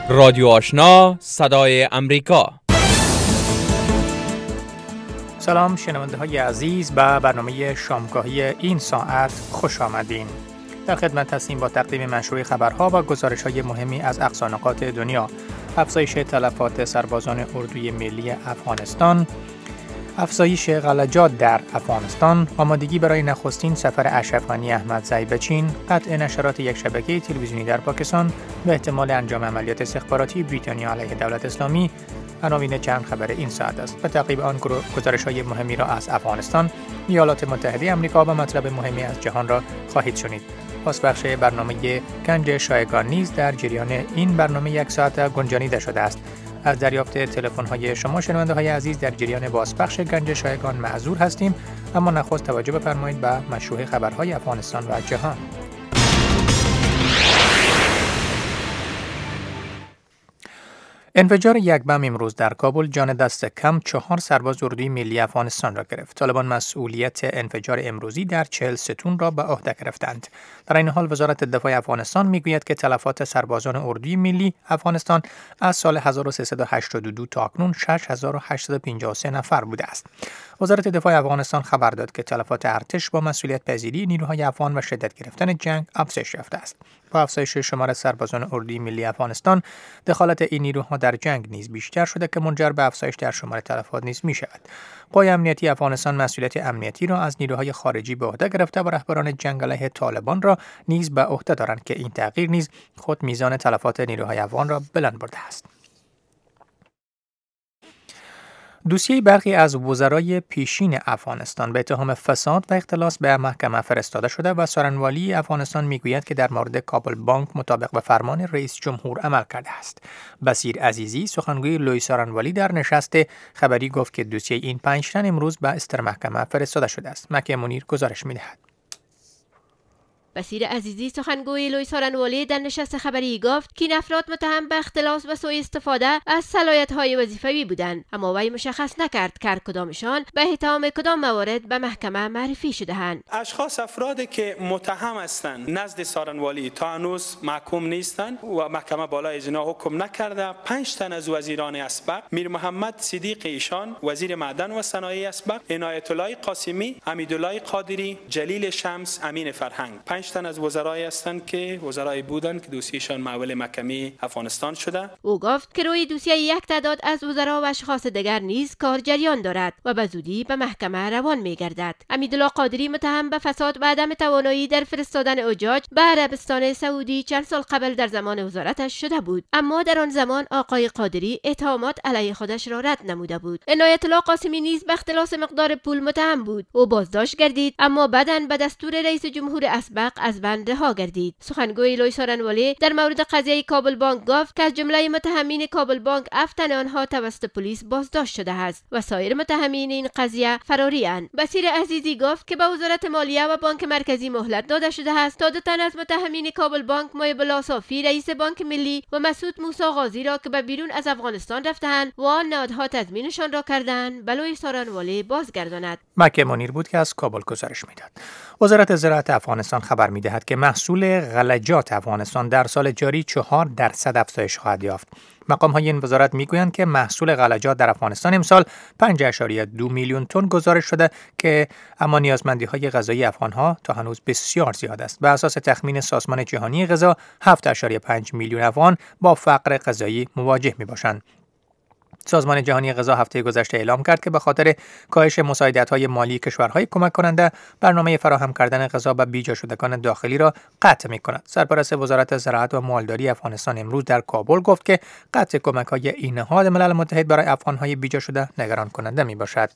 رادیو آشنا صدای امریکا. سلام شنونده های عزیز، به برنامه شامگاهی این ساعت خوش آمدین. در خدمت هستیم با تقدیم مشروع خبرها و گزارش های مهمی از اقصانقاط دنیا. افزایش تلفات سربازان اردوی ملی افغانستان، افزایش غلجات در افغانستان، آمادگی برای نخستین سفر اشرف غنی احمدزی به چین، قطع نشرات یک شبکه تلویزیونی در پاکستان و احتمال انجام عملیات استخباراتی بریتانیا علیه دولت اسلامی عناوین چند خبر این ساعت است. به تعقیب آن گزارش‌های مهمی را از افغانستان، ایالات متحده آمریکا و مطلب مهمی از جهان را خواهید شنید. پاسبخش برنامه گنج شایگان نیز در جریان این برنامه یک ساعت گنجانیده شده است. از دریافت تلفن‌های شما شنونده‌های عزیز در جریان بازپخش گنج شایگان معذور هستیم، اما نخست توجه بفرمایید به مشروع خبرهای افغانستان و جهان. انفجار یک بم امروز در کابل جان دست کم 4 سرباز اردوی ملی افغانستان را گرفت. طالبان مسئولیت انفجار امروزی در 40 ستون را به عهده گرفتند. در این حال وزارت دفاع افغانستان میگوید که تلفات سربازان اردوی ملی افغانستان از سال 1382 تا اکنون 6853 نفر بوده است. وزارت دفاع افغانستان خبر داد که تلفات ارتش با مسئولیت پذیری نیروهای افغان و شدت گرفتن جنگ افزایش یافته است. با افزایش شمار سربازان اردوی ملی افغانستان، دخالت این نیروها در جنگ نیز بیشتر شده که منجر به افزایش در شمار تلفات نیز می شود. قوای امنیتی افغانستان مسئولیت امنیتی را از نیروهای خارجی به عهده گرفته و رهبران جنگ علیه طالبان را نیز به عهده دارند که این تغییر نیز خود میزان تلفات نیروهای افغان را بلند برده است. دوسیه برخی از وزرای پیشین افغانستان به اتهام فساد و اختلاس به محکمه فرستاده شده و سخنگوی افغانستان میگوید که در مورد کابل بانک مطابق به فرمان رئیس جمهور عمل کرده است. بصیر عزیزی، سخنگوی لوی سخنگوی در نشست خبری گفت که دوسیه این 5 تن امروز به استر محکمه فرستاده شده است. مکه منیر گزارش می‌دهد. بصیر عزیزی، سخنگوی لوی سارنوالی در نشست خبری گفت که این افراد متهم به اختلاس و سوء استفاده از صلاحیت‌های وظیفوی بودند، اما وی مشخص نکرد که کدامشان به اتهام کدام موارد به محکمه معرفی شده‌اند. افرادی که متهم هستند نزد سارنوالی تا هنوز محکوم نیستند و محکمه بالای از اینا حکم نکرده. 5 تن از وزیران اسبق: میر محمد صدیق ایشان وزیر معدن و صنایع اسبق، عنایت الله قاسمی، حمیدالله قادری، جلیل شمس، امین فرهنگ. 5 تن از وزرای هستند که وزرای بودند که دوسیهشان محول محکمه افغانستان شده. او گفت که روی دوسیه یک تعداد از وزرا و اشخاص دیگر نیز کار جریان دارد و به زودی به محکمه روان می‌گردد. حمیدالله قادری متهم به فساد و عدم توانایی در فرستادن حجاج به عربستان سعودی چند سال قبل در زمان وزارتش شده بود، اما در آن زمان آقای قادری اتهامات علیه خودش را رد نموده بود. عنایت الله قاسمی نیز به اختلاس مقدار پول متهم بود. او بازداشت گردید، اما بعداً به دستور رئیس جمهور اسبق از بند رها گردید. سخنگوی لوی سارنوالی در مورد قضیه کابل بانک گفت که از جمله متهمین کابل بانک 7 تن آنها توسط پلیس بازداشت شده است و سایر متهمین این قضیه فراری اند. بصیر عزیزی گفت که به وزارت مالیه و بانک مرکزی مهلت داده شده است تا 2 تن از متهمین کابل بانک، محب الله صافی رئیس بانک ملی و مسعود موسی غازی را که به بیرون از افغانستان رفته‌اند و آن نهادها تضمینشان را کردند، به لوی سارنوالی بازگرداند. مکه منیر بود که از کابل گزارش میداد. وزارت زراعت افغانستان خبر می‌دهد که محصول غلجات افغانستان در سال جاری 4% افزایش خواهد یافت. مقام‌های این وزارت می‌گویند که محصول غلجات در افغانستان امسال 5.2 میلیون تن گزارش شده که اما نیازمندی‌های غذایی افغان‌ها تا هنوز بسیار زیاد است. بر اساس تخمین سازمان جهانی غذا 7.5 میلیون افغان با فقر غذایی مواجه می‌باشند. سازمان جهانی غذا هفته گذشته اعلام کرد که به خاطر کاهش مساعدت‌های مالی کشورهای کمک کننده، برنامه فراهم کردن غذا به بیجا شدگان داخلی را قطع می‌کند. سرپرست وزارت زراعت و مالداری افغانستان امروز در کابل گفت که قطع کمک‌های این نهاد ملل متحد برای افغان‌های بیجا شده نگران کننده می‌باشد.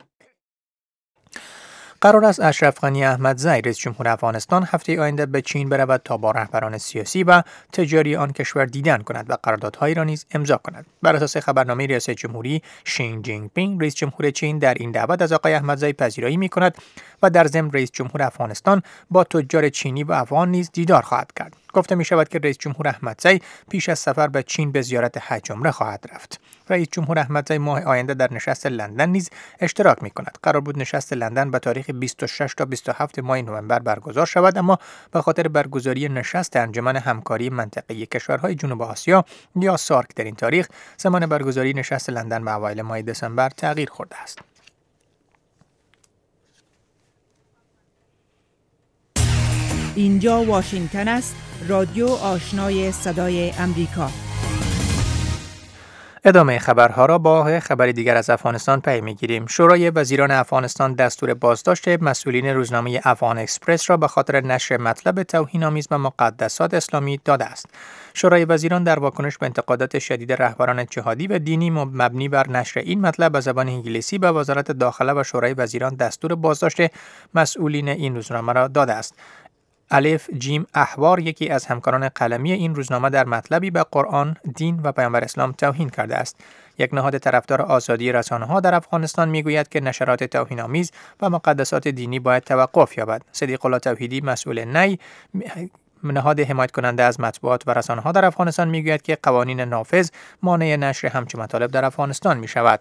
قرار است اشرف غنی احمدزی رئیس جمهور افغانستان هفته آینده به چین برود تا با رهبران سیاسی و تجاری آن کشور دیدن کند و قراردادهایی را نیز امضا کند. بر اساس خبرنامه ریاست جمهوری، شی جین پینگ رئیس جمهور چین در این دعوت از آقای احمدزی پذیرایی می‌کند و در ضمن رئیس جمهور افغانستان با تجار چینی و افغان نیز دیدار خواهد کرد. گفته می شود که رئیس جمهور احمدزی پیش از سفر به چین به زیارت حج عمره خواهد رفت. رئیس جمهور احمدزی ماه آینده در نشست لندن نیز اشتراک می کند. قرار بود نشست لندن به تاریخ 26 تا 27 ماه نوامبر برگزار شود، اما به خاطر برگزاری نشست انجمن همکاری منطقه‌ای کشورهای جنوب آسیا یا سارک در این تاریخ، زمان برگزاری نشست لندن به اوایل ماه دسامبر تغییر خورده است. اینجا واشنگتن است، رادیو آشنای صدای امریکا. ادامه خبرها را با خبری دیگر از افغانستان پی می‌گیریم. شورای وزیران افغانستان دستور بازداشت مسئولین روزنامه افغان اکسپرس را به خاطر نشر مطلب توهین‌آمیز به مقدسات اسلامی داده است. شورای وزیران در واکنش به انتقادات شدید رهبران جهادی و دینی مبنی بر نشر این مطلب به زبان انگلیسی به وزارت داخله و شورای وزیران دستور بازداشت مسئولین این روزنامه را داده است. الف جیم احوار، یکی از همکاران قلمی این روزنامه، در مطلبی به قرآن، دین و پیامبر اسلام توهین کرده است. یک نهاد طرفدار آزادی رسانه‌ها در افغانستان میگوید که نشرات توهین‌آمیز و مقدسات دینی باید توقف یابد. صدیق الله توحیدی، مسئول نی نهاد حمایت کننده از مطبوعات و رسانه‌ها در افغانستان میگوید که قوانین نافذ مانع نشر همچین مطالب در افغانستان میشود.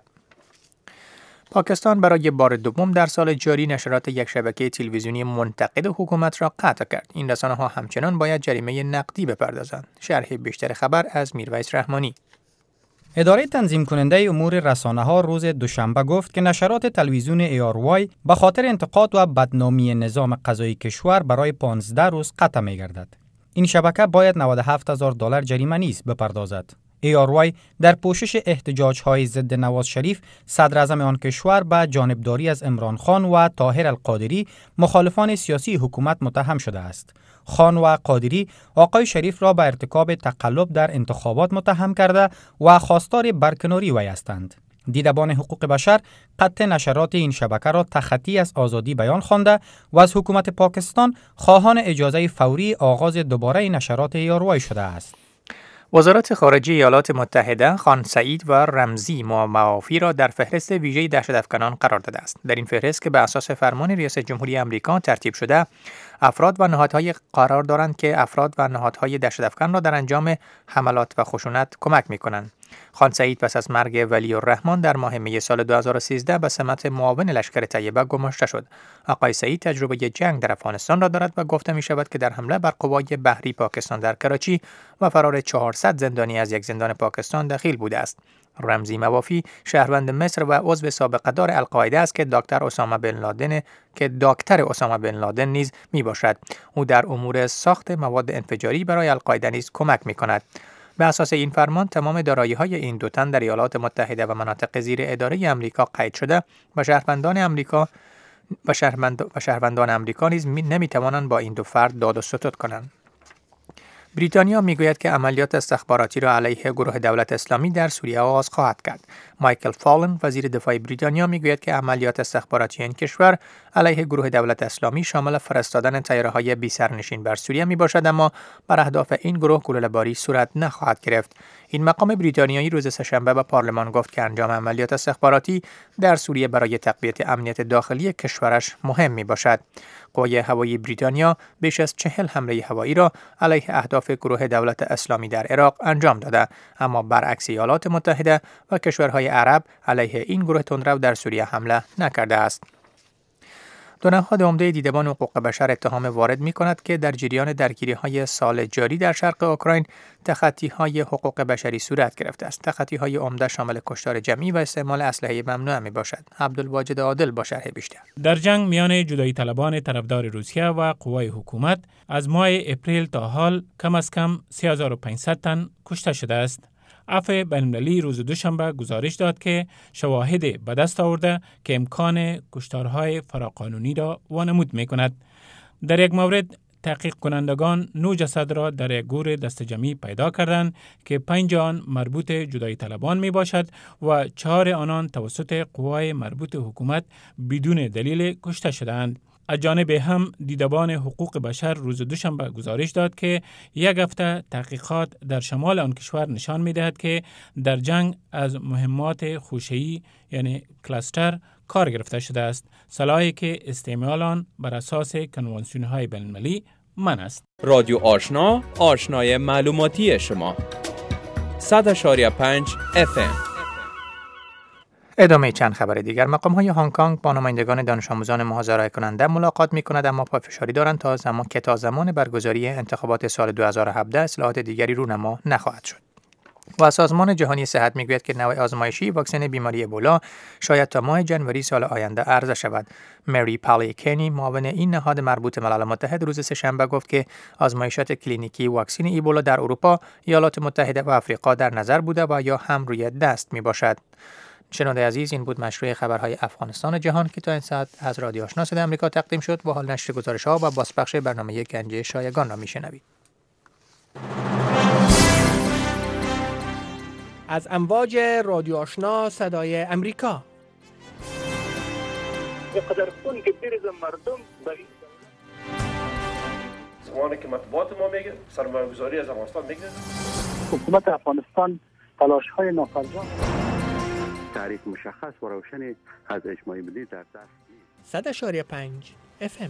پاکستان برای بار دوم در سال جاری نشرات یک شبکه تلویزیونی منتقد حکومت را قطع کرد. این رسانه‌ها همچنان باید جریمه نقدی بپردازند. شرح بیشتر خبر از میرویس رحمانی. اداره تنظیم کننده امور رسانه‌ها روز دوشنبه گفت که نشرات تلویزیون ARY به خاطر انتقاد و بدنامی نظام قضایی کشور برای 15 روز قطع می‌گردد. این شبکه باید $97,000 جریمه نیز بپردازد. ARY در پوشش احتجاج‌های ضد نواز شریف صدر اعظم آن کشور به جانبداری از عمران خان و طاهر القادری مخالفان سیاسی حکومت متهم شده است. خان و قادری آقای شریف را به ارتکاب تقلب در انتخابات متهم کرده و خواستار برکناری وی هستند. دیدبان حقوق بشر قطع نشرات این شبکه را تخطی از آزادی بیان خوانده و از حکومت پاکستان خواهان اجازه فوری آغاز دوباره نشرات ARY شده است. وزارت خارجه ایالات متحده خان سعید و رمزی موافی را در فهرست ویژه دهشت‌افکنان قرار داده است. در این فهرست که به اساس فرمان ریاست جمهوری آمریکا ترتیب شده، افراد و نهادهای قرار دارند که افراد و نهادهای دهشت‌افکن را در انجام حملات و خشونت کمک می‌کنند. خان سعید پس از مرگ ولی الرحمن در ماه می سال 2013 به سمت معاون لشکر طیبه گماشته شد. آقای سعید تجربه جنگ در افغانستان را دارد و گفته می شود که در حمله بر قوای بحری پاکستان در کراچی و فرار 400 زندانی از یک زندان پاکستان دخیل بوده است. رمزی موافی شهروند مصر و عضو سابقه دار القاعده است که دکتر اسامه بن لادن نیز می باشد. او در امور ساخت مواد انفجاری برای القاعده نیز کمک می کند. به اساس این فرمان تمام دارایی‌های این دو تن در ایالات متحده و مناطق زیر اداره آمریکا قید شده و شهروندان آمریکا نیز نمی‌توانند با این دو فرد داد و ستد کنند. بریتانیا میگوید که عملیات استخباراتی را علیه گروه دولت اسلامی در سوریه آغاز خواهد کرد. مایکل فالن وزیر دفاع بریتانیا میگوید که عملیات استخباراتی این کشور علیه گروه دولت اسلامی شامل فرستادن طیاره‌های بی سرنشین بر سوریه میباشد، اما بر اهداف این گروه گلوله‌باری صورت نخواهد گرفت. این مقام بریتانیایی روز سه‌شنبه به پارلمان گفت که انجام عملیات استخباراتی در سوریه برای تقویت امنیت داخلی کشورش مهم میباشد. قوای هوایی بریتانیا بیش از 40 حمله هوایی را علیه اهداف گروه دولت اسلامی در عراق انجام داده، اما برعکس ایالات متحده و کشورهای عرب علیه این گروه تندرو در سوریه حمله نکرده است. دو نهاد عمده دیدبان حقوق بشر اتهام وارد می‌کند که در جریان درگیری‌های سال جاری در شرق اوکراین تخطی‌های حقوق بشری صورت گرفته است. تخطی‌های عمده شامل کشتار جمعی و استعمال اسلحه ممنوعه می‌باشد. عبدالواجد عادل با شرح بیشتر. در جنگ میان جدایی طلبان طرفدار روسیه و قوای حکومت از ماه اپریل تا حال کم از کم 3500 تن کشته شده است. عفو بین‌المللی روز دوشنبه گزارش داد که شواهد به دست آورده که امکان کشتارهای فراقانونی را وانمود می‌کند. در یک مورد تحقیق کنندگان 9 جسد را در یک گور دست جمعی پیدا کردند که 5 آن مربوط جدایی طلبان می باشد و 4 آنان توسط قوای مربوط حکومت بدون دلیل کشته شدند. از جانب هم دیدبان حقوق بشر روز دوشنبه گزارش داد که یک هفته تحقیقات در شمال آن کشور نشان می دهد که در جنگ از مهمات خوشه‌ای یعنی کلاستر کار گرفته شده است، سلاحی که استعمال آن بر اساس کنوانسیون‌های بین‌المللی من است. رادیو آشنا، آشنای معلوماتی شما. 100.5 FM. ادامه چند خبر دیگر. مقام‌های هنگ کنگ با نمایندگان دانش آموزان محاضره کننده ملاقات می‌کند، اما پافشاری دارند تا زمان برگزاری انتخابات سال 2017 اصلاحات دیگری رونما نخواهد شد. و سازمان جهانی صحت میگوید که نوع آزمایشی واکسن بیماری ابولا شاید تا ماه جنوری سال آینده عرضه شود. مری پالی کنی، معاون این نهاد مربوط ملل متحد، روز سه‌شنبه گفت که آزمایشات کلینیکی واکسن ایبولا در اروپا، ایالات متحده و آفریقا در نظر بوده و یا هم روی دست میباشد. شنونده عزیز، این بود مشروع خبرهای افغانستان جهان که تا این ساعت از رادیو آشنا صدای آمریکا تقدیم شد. با حال نشر گزارش‌ها و بازپخش برنامه گنج شایگان را میشنوید. از امواج رادیو آشنا صدای امریکا. بقدر خون که بریزم مردم برای زمانی که مطبوعات ما میگه سرمایه‌گذاری از افغانستان میگه، حکومت افغانستان تلاش‌های نافرجام تعریف مشخص و روشن از اجماعی ملی در دست 100.5 FM.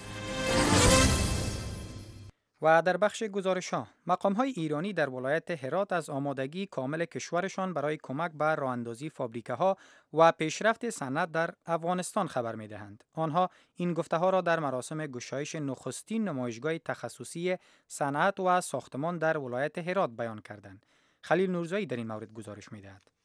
و در بخش گزارش‌ها، مقام‌های ایرانی در ولایت هرات از آمادگی کامل کشورشان برای کمک به راه‌اندازی فابریکه‌ها و پیشرفت صنعت در افغانستان خبر می‌دهند. آنها این گفته‌ها را در مراسم گشایش نخستین نمایشگاه تخصصی صنعت و ساختمان در ولایت هرات بیان کردند. خلیل نورزایی در این مورد گزارش می‌دهد.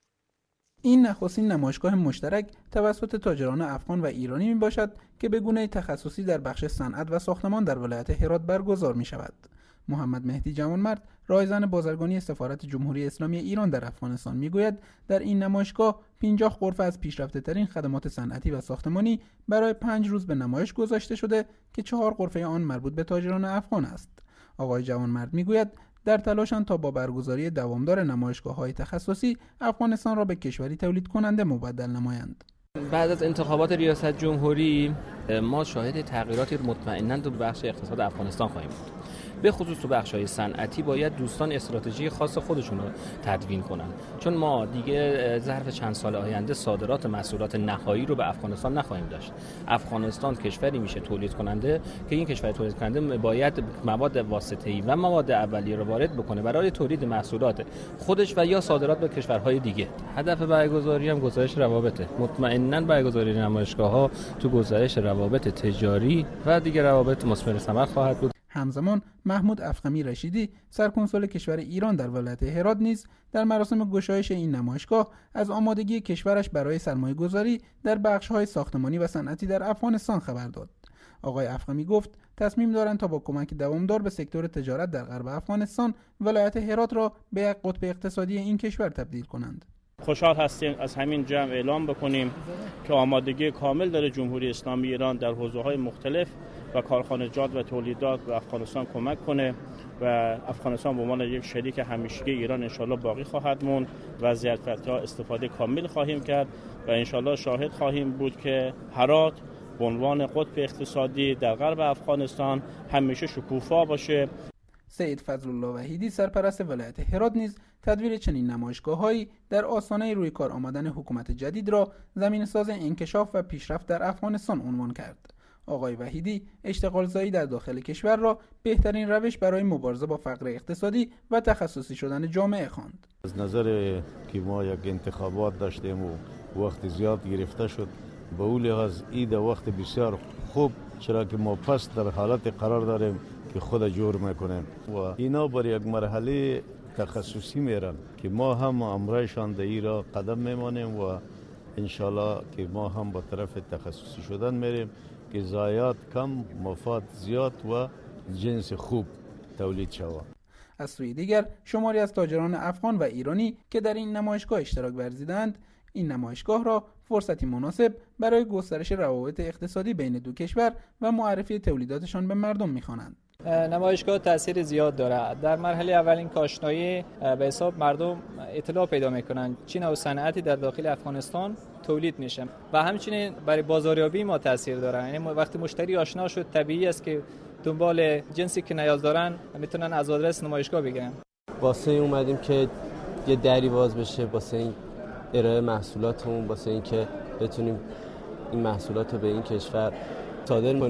این نخستین نمایشگاه مشترک توسط تاجران افغان و ایرانی می باشد که به گونه تخصصی در بخش صنعت و ساختمان در ولایت هرات برگزار می شود. محمد مهدی جوانمرد، رایزن بازرگانی سفارت جمهوری اسلامی ایران در افغانستان می گوید در این نمایشگاه 50 غرفه از پیشرفته ترین خدمات صنعتی و ساختمانی برای 5 روز به نمایش گذاشته شده که 4 غرفه آن مربوط به تاجران افغان است. آقای جوانمرد می گوید در تلاشند تا با برگزاری دوامدار نمایشگاه‌های تخصصی افغانستان را به کشوری تولید کننده مبدل نمایند. بعد از انتخابات ریاست جمهوری ما شاهد تغییراتی مطمئناً در بخش اقتصاد افغانستان خواهیم بود. به خصوص تو بخش‌های صنعتی باید دوستان استراتژی خاص خودشون رو تدوین کنن، چون ما دیگه ظرف چند سال آینده صادرات محصولات نهایی رو به افغانستان نخواهیم داشت. افغانستان کشوری میشه تولید کننده که این کشور تولید کننده باید مواد واسطه‌ای و مواد اولیه رو وارد بکنه برای تولید محصولات خودش و یا صادرات به کشورهای دیگه. هدف برگزاری هم گزارش روابطه. مطمئناً برگزاری نمایشگاه‌ها تو گزارش روابط تجاری و دیگر روابط مثمر ثمر خواهد بود. همزمان محمود افخمی رشیدی، سرکنسول کشور ایران در ولایت هرات نیز در مراسم گشایش این نمایشگاه از آمادگی کشورش برای سرمایه‌گذاری در بخش‌های ساختمانی و صنعتی در افغانستان خبر داد. آقای افخمی گفت تصمیم دارند تا با کمک دوامدار به سکتور تجارت در غرب افغانستان ولایت هرات را به یک قطب اقتصادی این کشور تبدیل کنند. خوشحال هستیم از همین جمع اعلام بکنیم که آمادگی کامل داره جمهوری اسلامی ایران در حوزه‌های مختلف و کارخانجات و تولیدات به افغانستان کمک کنه و افغانستان به عنوان یک شریک همیشگی ایران انشالله باقی خواهد موند و از ظرفیت‌ها استفاده کامل خواهیم کرد و انشالله شاهد خواهیم بود که هرات به عنوان قطب اقتصادی در غرب افغانستان همیشه شکوفا باشه. سید فضل الله وحیدی، سرپرست ولایت هرات نیز تدویر چنین نمایشگاه‌هایی در آستانه روی کار آمدن حکومت جدید را زمینه‌ساز انکشاف و پیشرفت در افغانستان عنوان کرد. آقای وحیدی اشتغالزایی در داخل کشور را بهترین روش برای مبارزه با فقر اقتصادی و تخصصی شدن جامعه خواند. از نظر که ما یک انتخابات داشتیم و وقت زیاد گرفته شد، به اون لحاظ این وقت بسیار خوب، چرا که ما پس در حالت قرار داریم که خود جور میکنیم و اینا بر یک مرحله تخصصی میرن که ما هم امرایشان در این را قدم میمانیم و انشالله که ما هم با طرف تخصصی شدن میریم که ضایعات کم، مفاد زیاد و جنس خوب تولید شود. از سوی دیگر شماری از تاجران افغان و ایرانی که در این نمایشگاه اشتراک ورزیدند، این نمایشگاه را فرصتی مناسب برای گسترش روابط اقتصادی بین دو کشور و معرفی تولیداتشان به مردم می‌خوانند. نمایشگاه تاثیر زیاد داره. در مرحله اول این کاشنایی به حساب مردم اطلاع پیدا میکنن چه نوع صنعتی در داخل افغانستان تولید میشه و همچنین برای بازاریابی ما تاثیر داره. یعنی وقتی مشتری آشنا شد طبیعی است که دنبال جنسی که نیاز دارن میتونن از آدرس نمایشگاه بگیرن. واسه اومدیم که یه دری باز بشه واسه این ارائه محصولاتمون، واسه اینکه بتونیم این محصولات رو به این کشور صادر کنیم.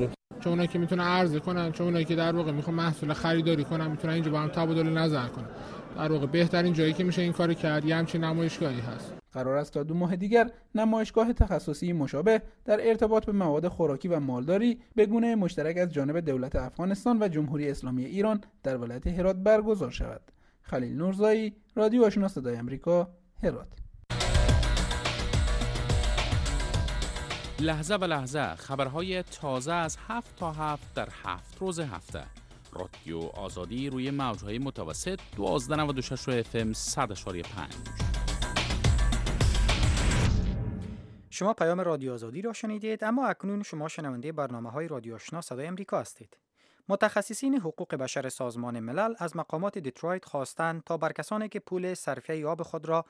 چون اونایی که میتونن عرضه کنن، چون اونایی که در واقع میخوان محصول خریداری کنن میتونن اینجا با هم تبادل نظر کنن. در واقع بهترین جایی که میشه این کارو کرد یه همچین نمایشگاهی هست. قرار است تا 2 ماه دیگر نمایشگاه تخصصی مشابه در ارتباط به مواد خوراکی و مالداری به گونه مشترک از جانب دولت افغانستان و جمهوری اسلامی ایران در ولایت هرات برگزار شود. خلیل نورزایی، رادیو آشنا صدای آمریکا، هرات. لحظه به لحظه خبرهای تازه از 7 تا 7 در 7 روز هفته. رادیو آزادی روی موجهای متوسط 1296 FM 100.5. شما پیام رادیو آزادی را شنیدید، اما اکنون شما شنونده برنامه‌های رادیو آشنا صدای آمریکا هستید. متخصصین حقوق بشر سازمان ملل از مقامات دیترویت خواستند تا بر کسانی که پول صرفه آب خود را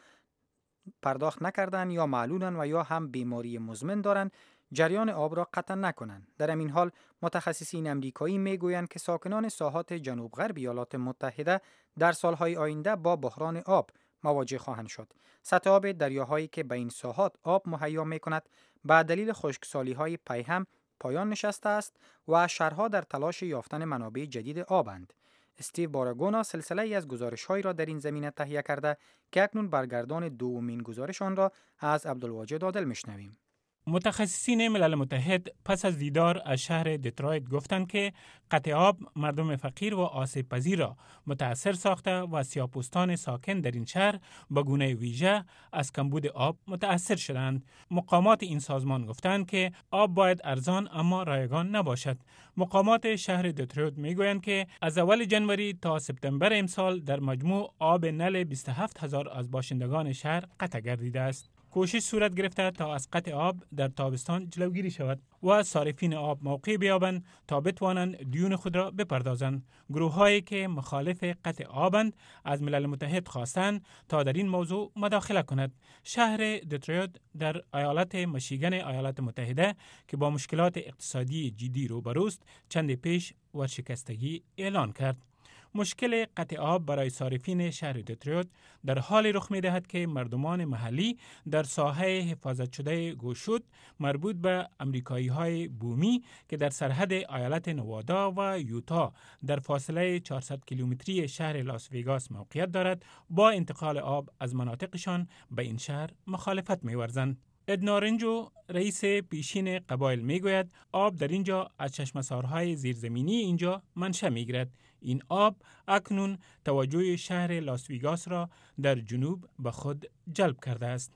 پرداخت نکردند یا معلولند و یا هم بیماری مزمن دارند جریان آب را قطع نکنند. در همین حال متخصصین امریکایی میگویند که ساکنان ساحات جنوب غرب ایالات متحده در سالهای آینده با بحران آب مواجه خواهند شد. سطح آب دریاهایی که به این ساحات آب مهیا می‌کند به دلیل خشکسالی‌های پیهم پایان نشسته است و شهرها در تلاش یافتن منابع جدید آبند. استیو باراگونا سلسله‌ای از گزارش‌هایی را در این زمینه تهیه کرده که اکنون برگردان دومین گزارش آن را از عبدالواجد عادل میشنویم. متخصصین ملل متحد پس از دیدار از شهر دیترویت گفتند که قطع آب مردم فقیر و آسیب پذیر را متاثر ساخته و سیاه‌پوستان ساکن در این شهر به گونه ویژه از کمبود آب متاثر شدند. مقامات این سازمان گفتند که آب باید ارزان اما رایگان نباشد. مقامات شهر دیترویت میگویند که از اول جنوری تا سپتامبر امسال در مجموع آب نل 27,000 از باشندگان شهر قطع گردیده است. کوشش صورت گرفته تا از قطع آب در تابستان جلوگیری شود و صارفین آب موقع بیابند تا بتوانند دیون خود را بپردازند. گروه‌هایی که مخالف قطع آبند از ملل متحد خواستند تا در این موضوع مداخله کند. شهر دیترویت در ایالت میشیگن ایالات متحده که با مشکلات اقتصادی جدی روبروست چند پیش ورشکستگی اعلان کرد. مشکل قطع آب برای صارفین شهر دیترویت در حالی رخ می‌دهد که مردمان محلی در ساحه حفاظت شده گوشود مربوط به امریکایی‌های بومی که در سرحد ایالت نوادا و یوتا در فاصله 400 کیلومتری شهر لاس ویگاس موقعیت دارد با انتقال آب از مناطقشان به این شهر مخالفت می‌ورزند. ادنا رنجو رئیس پیشین قبایل میگوید آب در اینجا از چشمسارهای زیرزمینی اینجا منشأ میگیرد. این آب اکنون توجه شهر لاس ویگاس را در جنوب به خود جلب کرده است.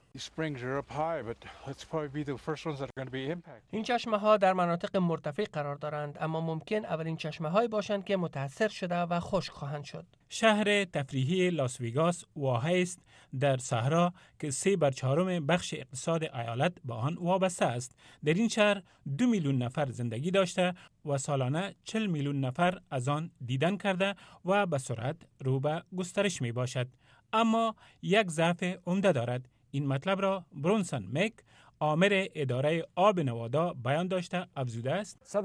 این چشمه ها در مناطق مرتفع قرار دارند، اما ممکن اولین چشمه هایی باشند که متاثر شده و خشک خواهند شد. شهر تفریحی لاس ویگاس واقع است در صحرا که 3/4 بخش اقتصاد ایالت به آن وابسته است. در این شهر 2 میلیون نفر زندگی داشته و سالانه 40 میلیون نفر از آن دیدن کرده و به سرعت رو به گسترش می باشد. اما یک ضعف عمده دارد. این مطلب را برونسون مک، آمر اداره آب نوادا بیان داشته افزوده است.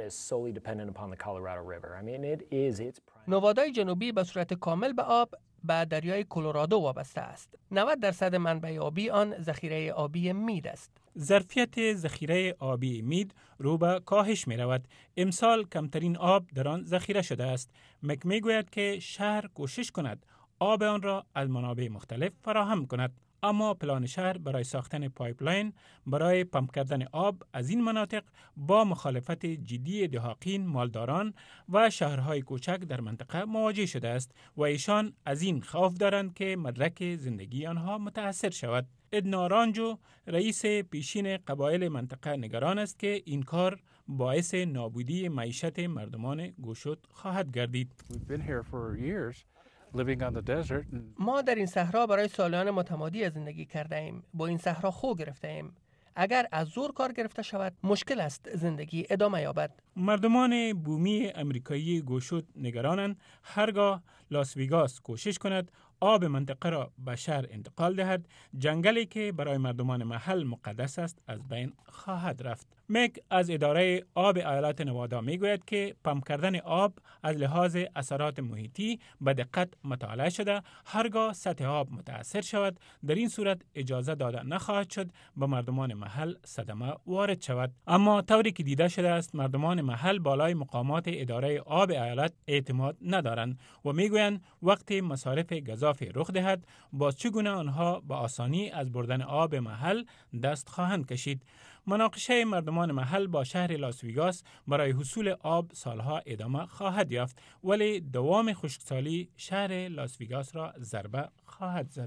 نوادای جنوبی به صورت کامل به آب به دریای کلرادو وابسته است. 90% منبع آبی آن ذخیره آبی مید است. ظرفیت ذخیره آبی مید رو به کاهش می رود. امسال کمترین آب در آن ذخیره شده است. مک می گوید که شهر کوشش کند آب آن را از منابع مختلف فراهم کند. اما پلان شهر برای ساختن پایپلاین برای پمپ کردن آب از این مناطق با مخالفت جدی دهاقین، مالداران و شهرهای کوچک در منطقه مواجه شده است و ایشان از این خوف دارند که مدرک زندگی آنها متاثر شود. ادنا رانجو رئیس پیشین قبایل منطقه نگران است که این کار باعث نابودی معیشت مردمان گوشود خواهد گردید. ما در این صحرا برای سالیان متمادی زندگی کرده ایم. با این صحرا خو گرفته ایم. اگر از زور کار گرفته شود مشکل است زندگی ادامه یابد. مردمان بومی امریکایی گوشود نگرانند هرگاه لاس ویگاس کوشش کند آب منطقه را به شهر انتقال دهد، جنگلی که برای مردمان محل مقدس است از بین خواهد رفت. مک از اداره آب ایالت نوادا میگوید که پمپ کردن آب از لحاظ اثرات محیطی به دقت مطالعه شده. هرگاه سطح آب متاثر شود، در این صورت اجازه داده نخواهد شد به مردمان محل صدمه وارد شود. اما طوری که دیده شده است، مردمان محل بالای مقامات اداره آب ایالت اعتماد ندارند و میگویند وقتی مصارف گزافی رخ دهد، باز چگونه آنها به آسانی از بردن آب محل دست خواهند کشید. مناقشه مردمان محل با شهر لاس ویگاس برای حصول آب سالها ادامه خواهد یافت، ولی دوام خشکسالی شهر لاس ویگاس را ضربه خواهد زد.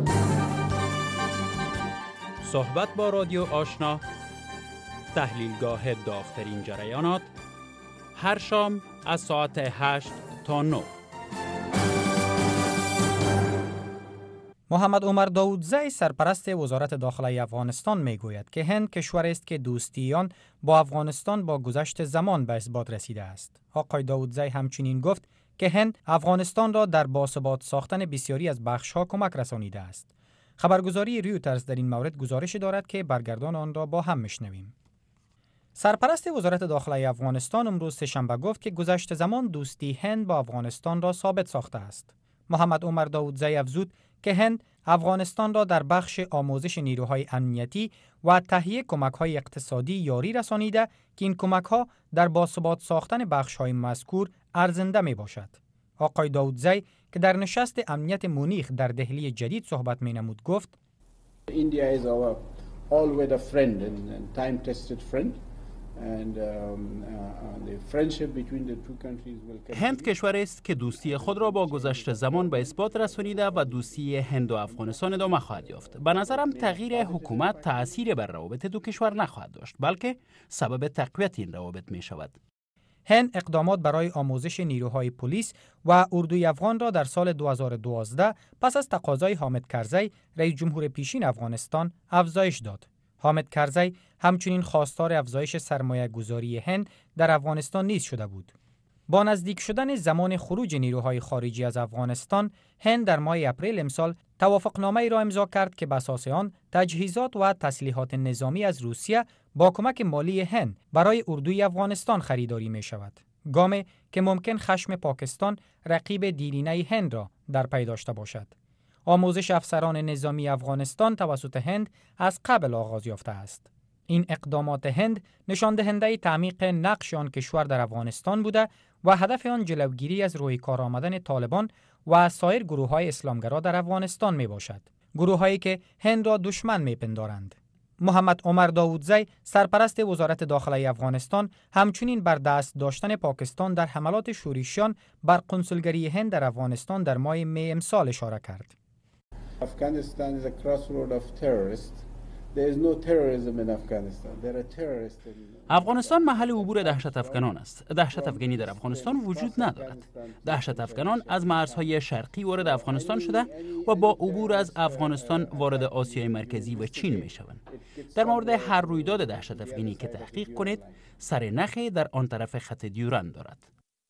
صحبت با رادیو آشنا، تحلیلگاه داغ‌ترین جریانات، هر شام از ساعت 8 تا 9. محمد عمر داودزی سرپرست وزارت داخلی افغانستان میگوید که هند کشوری است که دوستی آن با افغانستان با گذشت زمان به اثبات رسیده است. آقای داودزی همچنین گفت که هند افغانستان را در باثبات ساختن بسیاری از بخش‌ها کمک رسانیده است. خبرگزاری رویترز در این مورد گزارش دارد که برگردان آن را با هم میشنویم. سرپرست وزارت داخلی افغانستان امروز سه‌شنبه گفت که گذشت زمان دوستی هند با افغانستان را ثابت ساخته است. محمد عمر داودزی افزود که هند افغانستان را در بخش آموزش نیروهای امنیتی و تهیه کمک‌های اقتصادی یاری رسانیده که این کمک‌ها در باثبات ساختن بخش‌های مذکور ارزنده می‌باشد. آقای داودزی که در نشست امنیت مونیخ در دهلی جدید صحبت می‌نمود گفت: India is our always a friend and time-tested friend. هند کشوری است که دوستی خود را با گذشت زمان به اثبات رسانیده و دوستی هند و افغانستان ادامه خواهد یافت. به نظرم تغییر حکومت تأثیر بر روابط دو کشور نخواهد داشت، بلکه سبب تقویت این روابط می شود. هند اقدامات برای آموزش نیروهای پلیس و اردوی افغان را در سال 2012 پس از تقاضای حامد کرزی رئیس جمهور پیشین افغانستان افزایش داد. حامد کرزی همچنین خواستار افزایش سرمایه گذاری هند در افغانستان نیز شده بود. با نزدیک شدن زمان خروج نیروهای خارجی از افغانستان، هند در ماه اپریل امسال توافقنامه‌ای را امضا کرد که بر اساس آن تجهیزات و تسلیحات نظامی از روسیه با کمک مالی هند برای اردوی افغانستان خریداری می شود. گامی که ممکن خشم پاکستان رقیب دیرینه هند را در پی داشته باشد. آموزش افسران نظامی افغانستان توسط هند از قبل آغاز یافته است. این اقدامات هند نشان دهنده تعمیق نقش آن کشور در افغانستان بوده و هدف آن جلوگیری از روی کار آمدن طالبان و سایر گروه‌های اسلامگرا در افغانستان می باشد. گروه‌هایی که هند را دشمن می‌پندارند. محمد عمر داودزی سرپرست وزارت داخلی افغانستان همچنین بر دست داشتن پاکستان در حملات شورشیان بر قنسولگری هند در افغانستان در ماه می امسال اشاره کرد. Afghanistan is a crossroad of terrorists. There is no terrorism in Afghanistan. There are terrorists in افغانستان محل عبور دهشت افغانان است. دهشت افغانی در افغانستان وجود ندارد. دهشت افغانان از مرزهای شرقی وارد افغانستان شده و با عبور از افغانستان وارد آسیای مرکزی و چین می شوند. در مورد هر رویداد دهشت افغانی که تحقیق کنید، سر نخی در آن طرف خط دیورند دارد.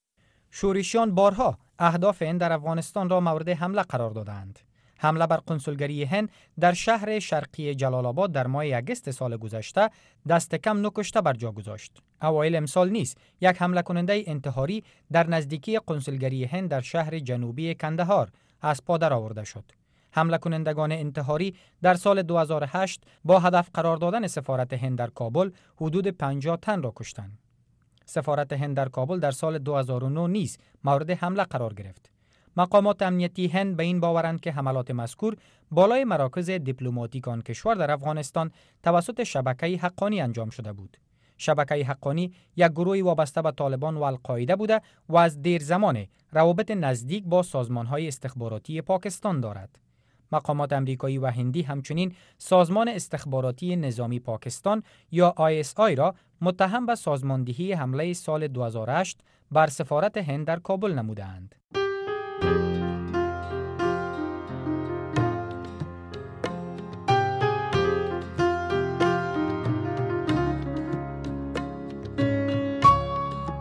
شورشیان بارها اهداف هند در افغانستان را مورد حمله قرار دادند. حمله بر قنسولگری هند در شهر شرقی جلال آباد در ماه اگست سال گذشته دست کم 9 کشته بر جا گذاشت. اوایل امسال نیز یک حمله کننده انتحاری در نزدیکی قنسولگری هند در شهر جنوبی کندهار از پا در آورده شد. حمله کنندگان انتحاری در سال 2008 با هدف قرار دادن سفارت هند در کابل حدود 50 تن را کشتند. سفارت هند در کابل در سال 2009 نیز مورد حمله قرار گرفت. مقامات امنیتی هند به این باورند که حملات مذکور بالای مراکز دیپلماتیک آن کشور در افغانستان توسط شبکه حقانی انجام شده بود. شبکه حقانی یک گروهی وابسته به طالبان و القاعده بوده و از دیر زمان روابط نزدیک با سازمان‌های استخباراتی پاکستان دارد. مقامات امریکایی و هندی همچنین سازمان استخباراتی نظامی پاکستان یا ISI را متهم به سازماندهی حمله سال 2008 بر سفارت هند در کابل نمودند.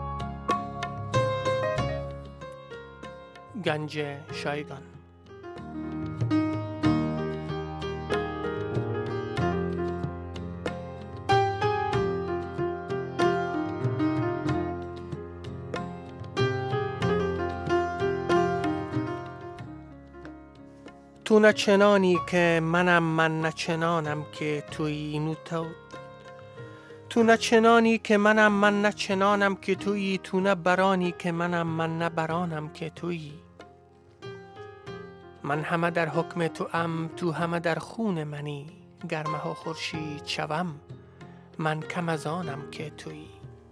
گنج شایگان تو نه چنانی که منم، من نه چنانم که تویی. تو نه چنانی که منم، من نه چنانم که تویی. تو نه برانی که منم، من نه برانم که تویی. من همه در حکم تو ام، تو همه در خون منی. گرمه ها خورشید شوم، من کم از آنم که تویی.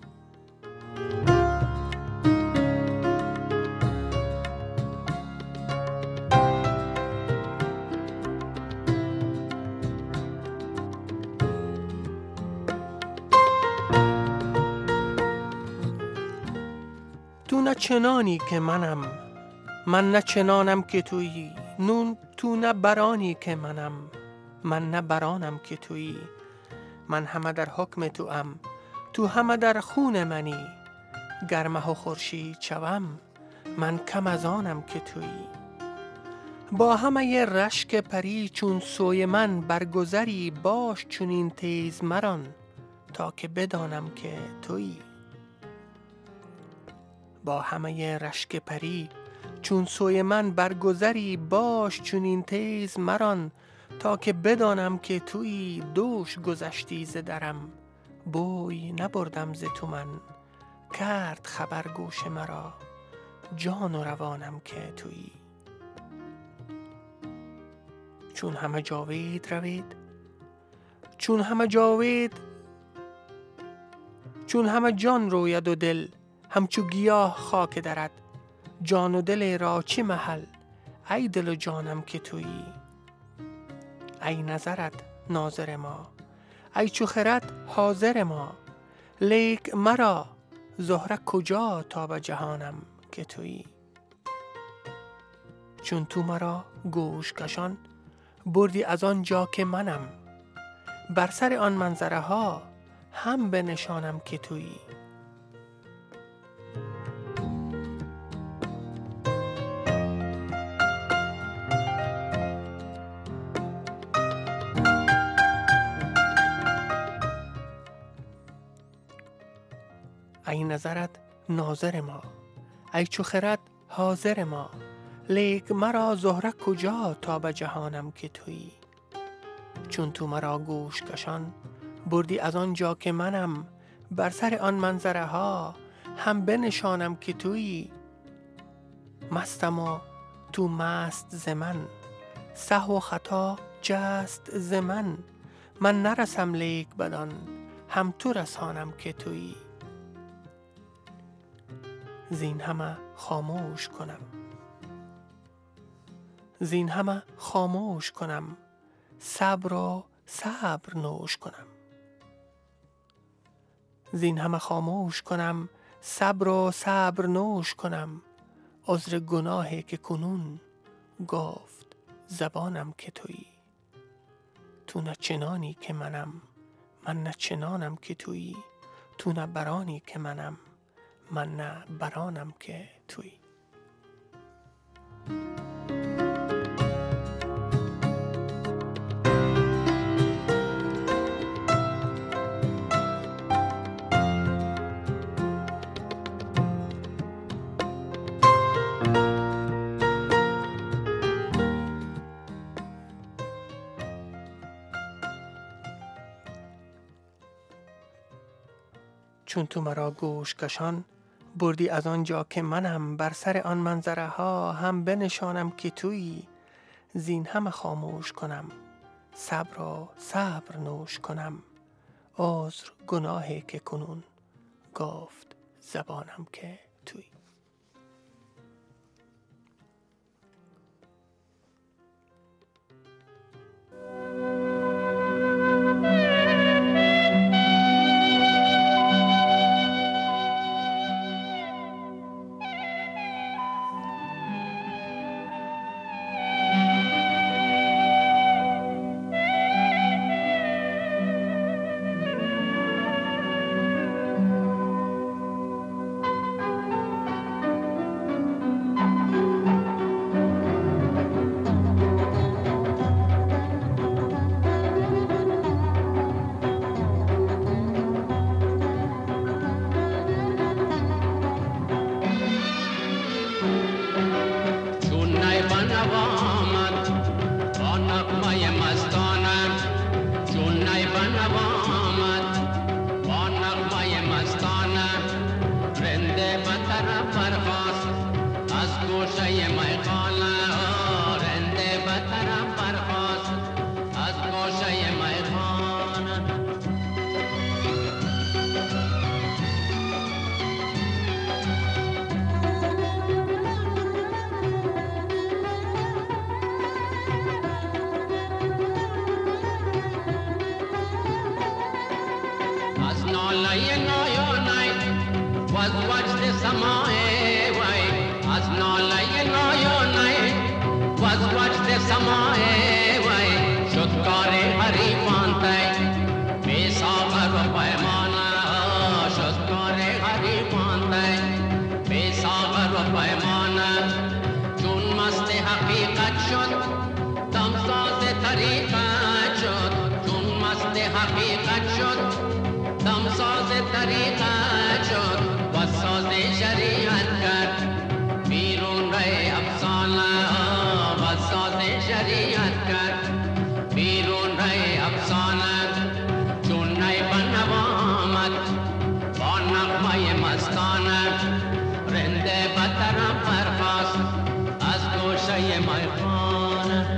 تو نه چنانی که منم، من نه چنانم که تویی. تو نه برانی که منم، من نه برانم که تویی. من همه در حکم تو ام، تو همه در خون منی. گرمه و خورشید شوم، من کم از آنم که تویی. با همه ی رشک پری چون سوی من برگذری. باش چونین تیز مران تا که بدانم که تویی. با همه ی رشک پری چون سوی من برگذری. باش چونین تیز مران تا که بدانم که تویی. دوش گذشتی ز درم، بوی نبردم ز تو من. کرد خبر گوش مرا، جان و روانم که تویی. چون همه جاوید روید، چون همه جاوید، چون همه جان روید و دل. همچو گیاه خاک درد، جان و دل را چه محل. ای دل و جانم که تویی. ای نظرت ناظر ما، ای چو خرد حاضر ما. لیک مرا زهره کجا تا به جهانم که تویی. چون تو مرا گوش کشان بردی از آن جا که منم. بر سر آن منظره ها هم به نشانم که تویی. ای نظرت ناظر ما، ای چو خرد حاضر ما. لیک مرا زهره کجا تا به جهانم که تویی. چون تو مرا گوش کشان بردی از آن جا که منم. بر سر آن منظره ها هم بنشانم که تویی. مستم و تو مست ز من، سهو و خطا جست ز من. من نرسم لیک بدان، هم تو رسانم که تویی. زین همه خاموش کنم، زین همه خاموش کنم. صبر و صبر نوش کنم. زین همه خاموش کنم، صبر و صبر نوش کنم. عذر گناهی که کنون گفت زبانم که تویی. تو نه چنانی که منم، من نه چنانم که تویی. تو نه برانی که منم، من نه برانم که تویی. چون تو مرا گوش کشان بردی از آن جا که منم. بر سر آن منظره ها هم بنشانم که تویی. زین همه خاموش کنم، صبر و صبر نوش کنم. عذر گناهی که کنون گفت زبانم که تویی. ناله نایانای وز وجد سماع وی از ناله نایانای وز وجد سماع وی شد کار حریفان تی بی ساغر و پیمانه شد کار حریفان تی بی ساغر و پیمانه چون مست حقیقت شد دمساز طریقت شد چون مست حقیقت شد دمساز طریقت شد و ساز شریعت کرد بیرون رای افسانه و ساز شریعت کرد بیرون رای افسانه چون نی بنوا آمد با نغمه مستانه رنده بطرم برخاست از گوشه میخانه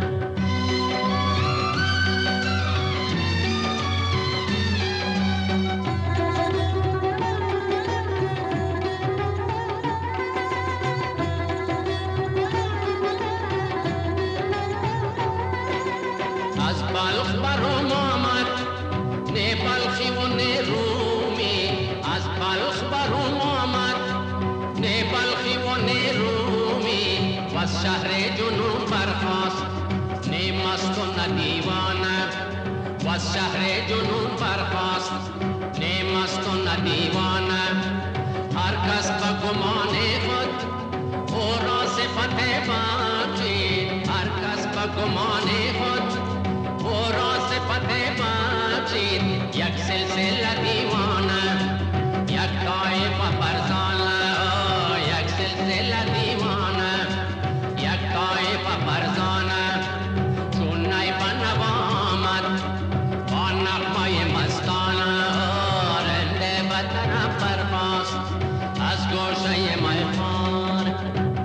از بلخ برام آمد نه بلخی و نه رومی از بلخ برام آمد نه بلخی و نه رومی و از شهر جنوب برخاست نه مست و نه دیوانه و از شهر جنوب برخاست نه مست و نه دیوانه هر کس به گمان خود او را صفت بخشید هر کس به گمان خود او را صفت بخشید یک سلسله دیوانه یک طایفه فرزانه یک سلسله دیوانه یک طایفه فرزانه چون نی بنوا آمد با نغمه مستانه رنده به طرف برخاست از گوشه میخانه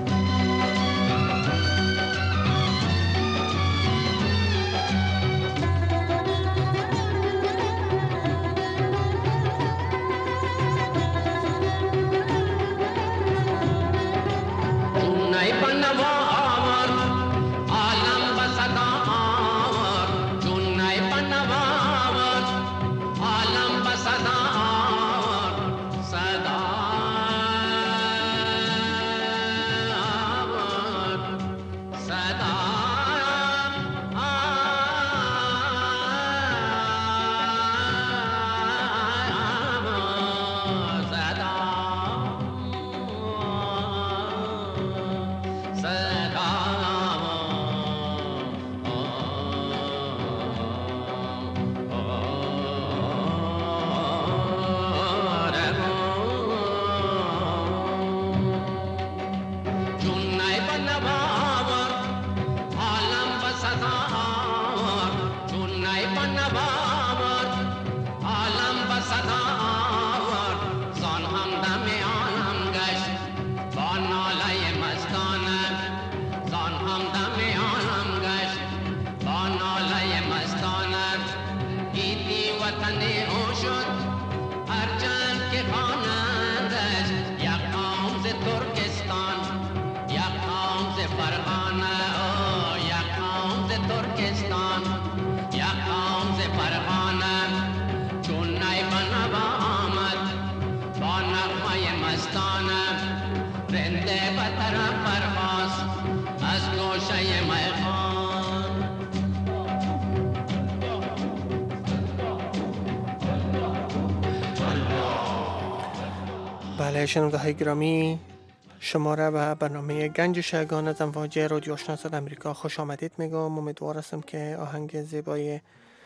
بله شنونده های گرامی، شما را به برنامه گنج شایگان از امواج رادیو آشنا صدای آمریکا خوش آمدید میگم. امیدوار هستم که آهنگ زیبای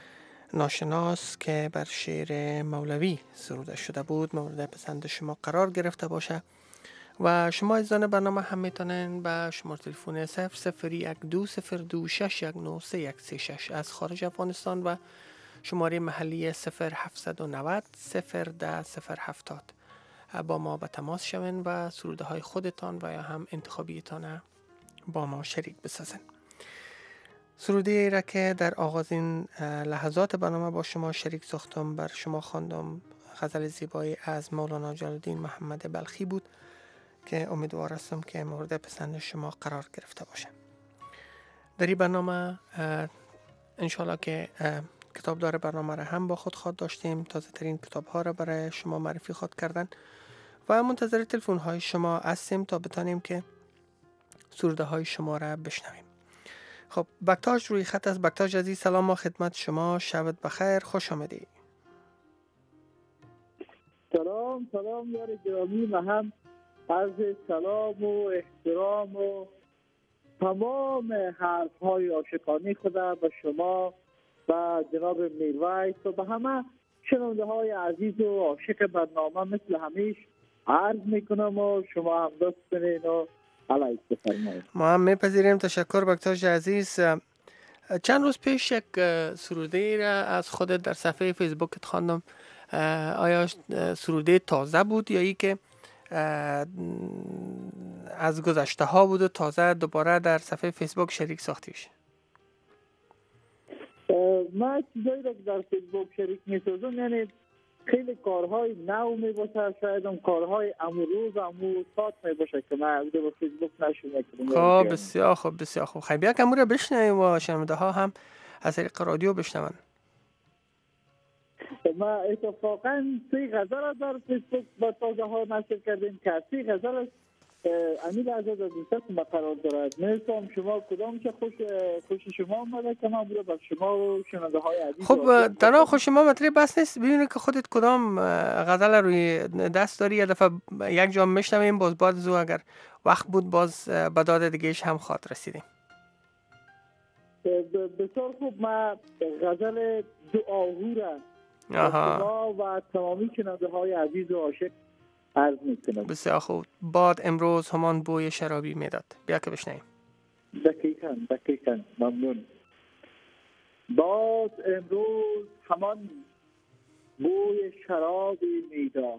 ناشناس که بر شعر مولوی سروده شده بود مورد پسند شما قرار گرفته باشه و شما عزیزان برنامه هم میتونین به شماره تلفن 0012026193136 از خارج افغانستان و شماره محلی 0790 010 070 با ما به تماس شوین و سروده های خودتان و یا هم انتخابیتان با ما شریک بسازن. سروده را که در آغاز این لحظات برنامه با شما شریک ساختم بر شما خواندم غزل زیبایی از مولانا جلال الدین محمد بلخی بود که امیدوار هستم که مورد پسند شما قرار گرفته باشه. در این برنامه انشالله که کتابدار برنامه را هم با خود خواد داشتیم. تازه ترین کتاب ها را برای شما معرفی خواد کردن و منتظر تلفن های شما هستیم تا بتانیم که سروده های شما را بشنویم. خب بکتاج روی خط است. بکتاج عزیز سلام و خدمت شما، شبت بخیر، خوش آمدی. سلام یار گرامی، من هم عرض سلام و احترام و تمام حرف‌های عاشقانه خدا به شما و جناب میرویس و به همه شنونده‌های عزیز و عاشق برنامه مثل همیشه عرض میکنم و شما هم دست کنین و علیک بفرمایید. ما هم میپذیریم. تشکر بکتاج عزیز. چند روز پیش یک سروده را از خودت در صفحه فیسبوکت خواندم. آیا سروده تازه بود یا ای که از گذشته ها بود و تازه دوباره در صفحه فیسبوک شریک ساختیش؟ من چیزایی را که در فیسبوک شریک می‌سازم یعنی خیلی کارهای نو میباشه، شاید هم کارهای امروز ساعت میباشه که من با فیسبوک نشون میکنم. خب بسیار خوب. خیلی بیا که امروز بشنویم و شنونده ها هم از طریق رادیو بشنون. ما اتفاقا 3 غزل را در فیسبوک با تازه ها نشر کردیم که 3 غزل امیل عزیز از دوستت مقرار دارد. میرسم شما کدام که خوش شما آمده که من بوده با شما و شنونده های عزیز. خب تنها خوش شما مطلب بس نیست، ببینید که خودت کدام غزل روی دست داری. یه دفعه یک جا میشنویم، باز بعد زو اگر وقت بود باز به داد دیگهش هم خاطر رسیدیم. بسیار خوب. من غزل دعاهو را شما و تمامی شنونده های عزیز و عاشق عرض میکنم. بسیار خوب. باد امروز همان بوی شرابی میداد. بیا که بشنویم. دقیقاً ممنون. باد امروز همان بوی شرابی میداد.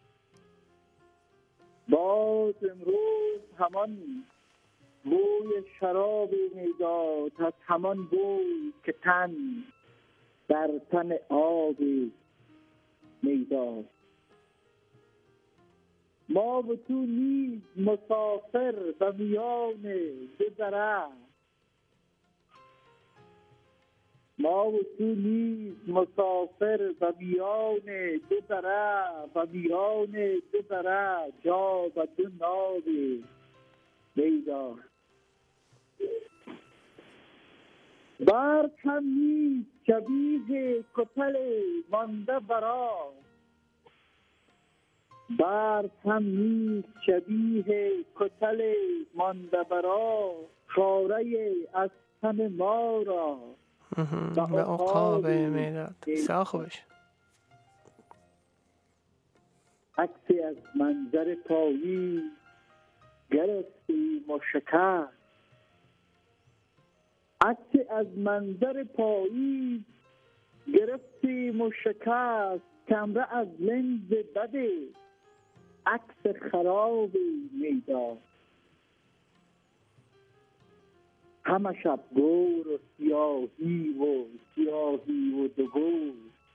باد امروز همان بوی شرابی میداد، از همان بوی که تن در تن آبی میداد. ما و تو نیز مسافر به میان دو دره، ما و تو نیز مسافر به میان دو دره، و میان دو دره جا و دو نابی میداد. برق هم نیست شبیه کتل مانده برا، برق هم نیست شبیه کتل مانده برا، خاره از تن ما را به عقاب میداد. بسیار خوبش. عکسی از منظر پایی گرفتیم و شکست، عکسی از منظر پایی گرفتیم و شکست، کمره از لنز بده عکس خرابی میداد. همه شب گور و سیاهی و دگور،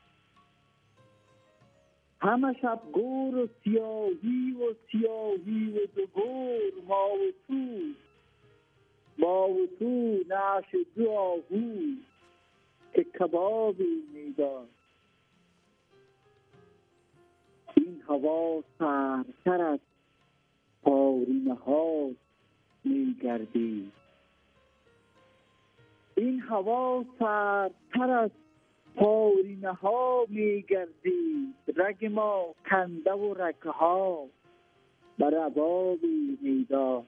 همه شب گور و سیاهی و دگور، ما و تو نعش دو آهو که کبابی میداد. این هوا سردتر از پارینه ها میگردی، این هوا سردتر از پارینه ها میگردی، رگ ما کنده و رگه ها بر ربابی میداد.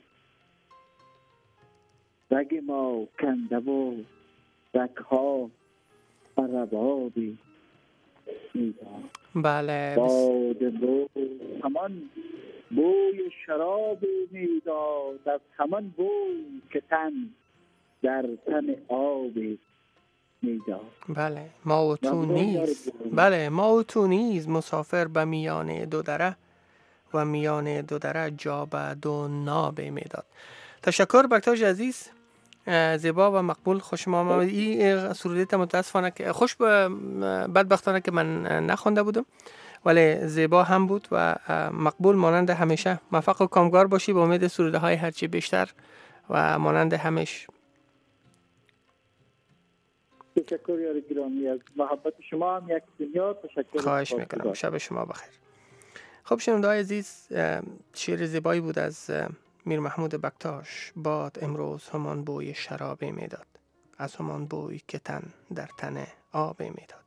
رگ ما کنده و رگه ها بر ربابی میداد. بله. باد امروز همان بوی شراب میداد، از همان بوی که تن در تن آب میداد. بله. ما و تو نیز، بله ما و تو نیز مسافر به میان دو دره، و میان دو دره جا به دو ناب میداد. تشکر بکتاج عزیز، زیبا و مقبول، خوش آمدید. این سرودیت متاسفانه که بدبختانه که من نخونده بودم، ولی زیبا هم بود و مقبول مانند همیشه. موفق و کامگار باشی، با امید سروده های هرچی بیشتر و مانند همیشه. تشکر یار گرامی، از محبت شما هم یک دنیا تشکر. خواهش میکنم. شب شما بخیر. خب شنونده‌های عزیز، شعر زیبایی بود از میر محمود بکتاش. باد امروز همان بوی شرابی میداد، از همان بوی که تن در تن آبی میداد.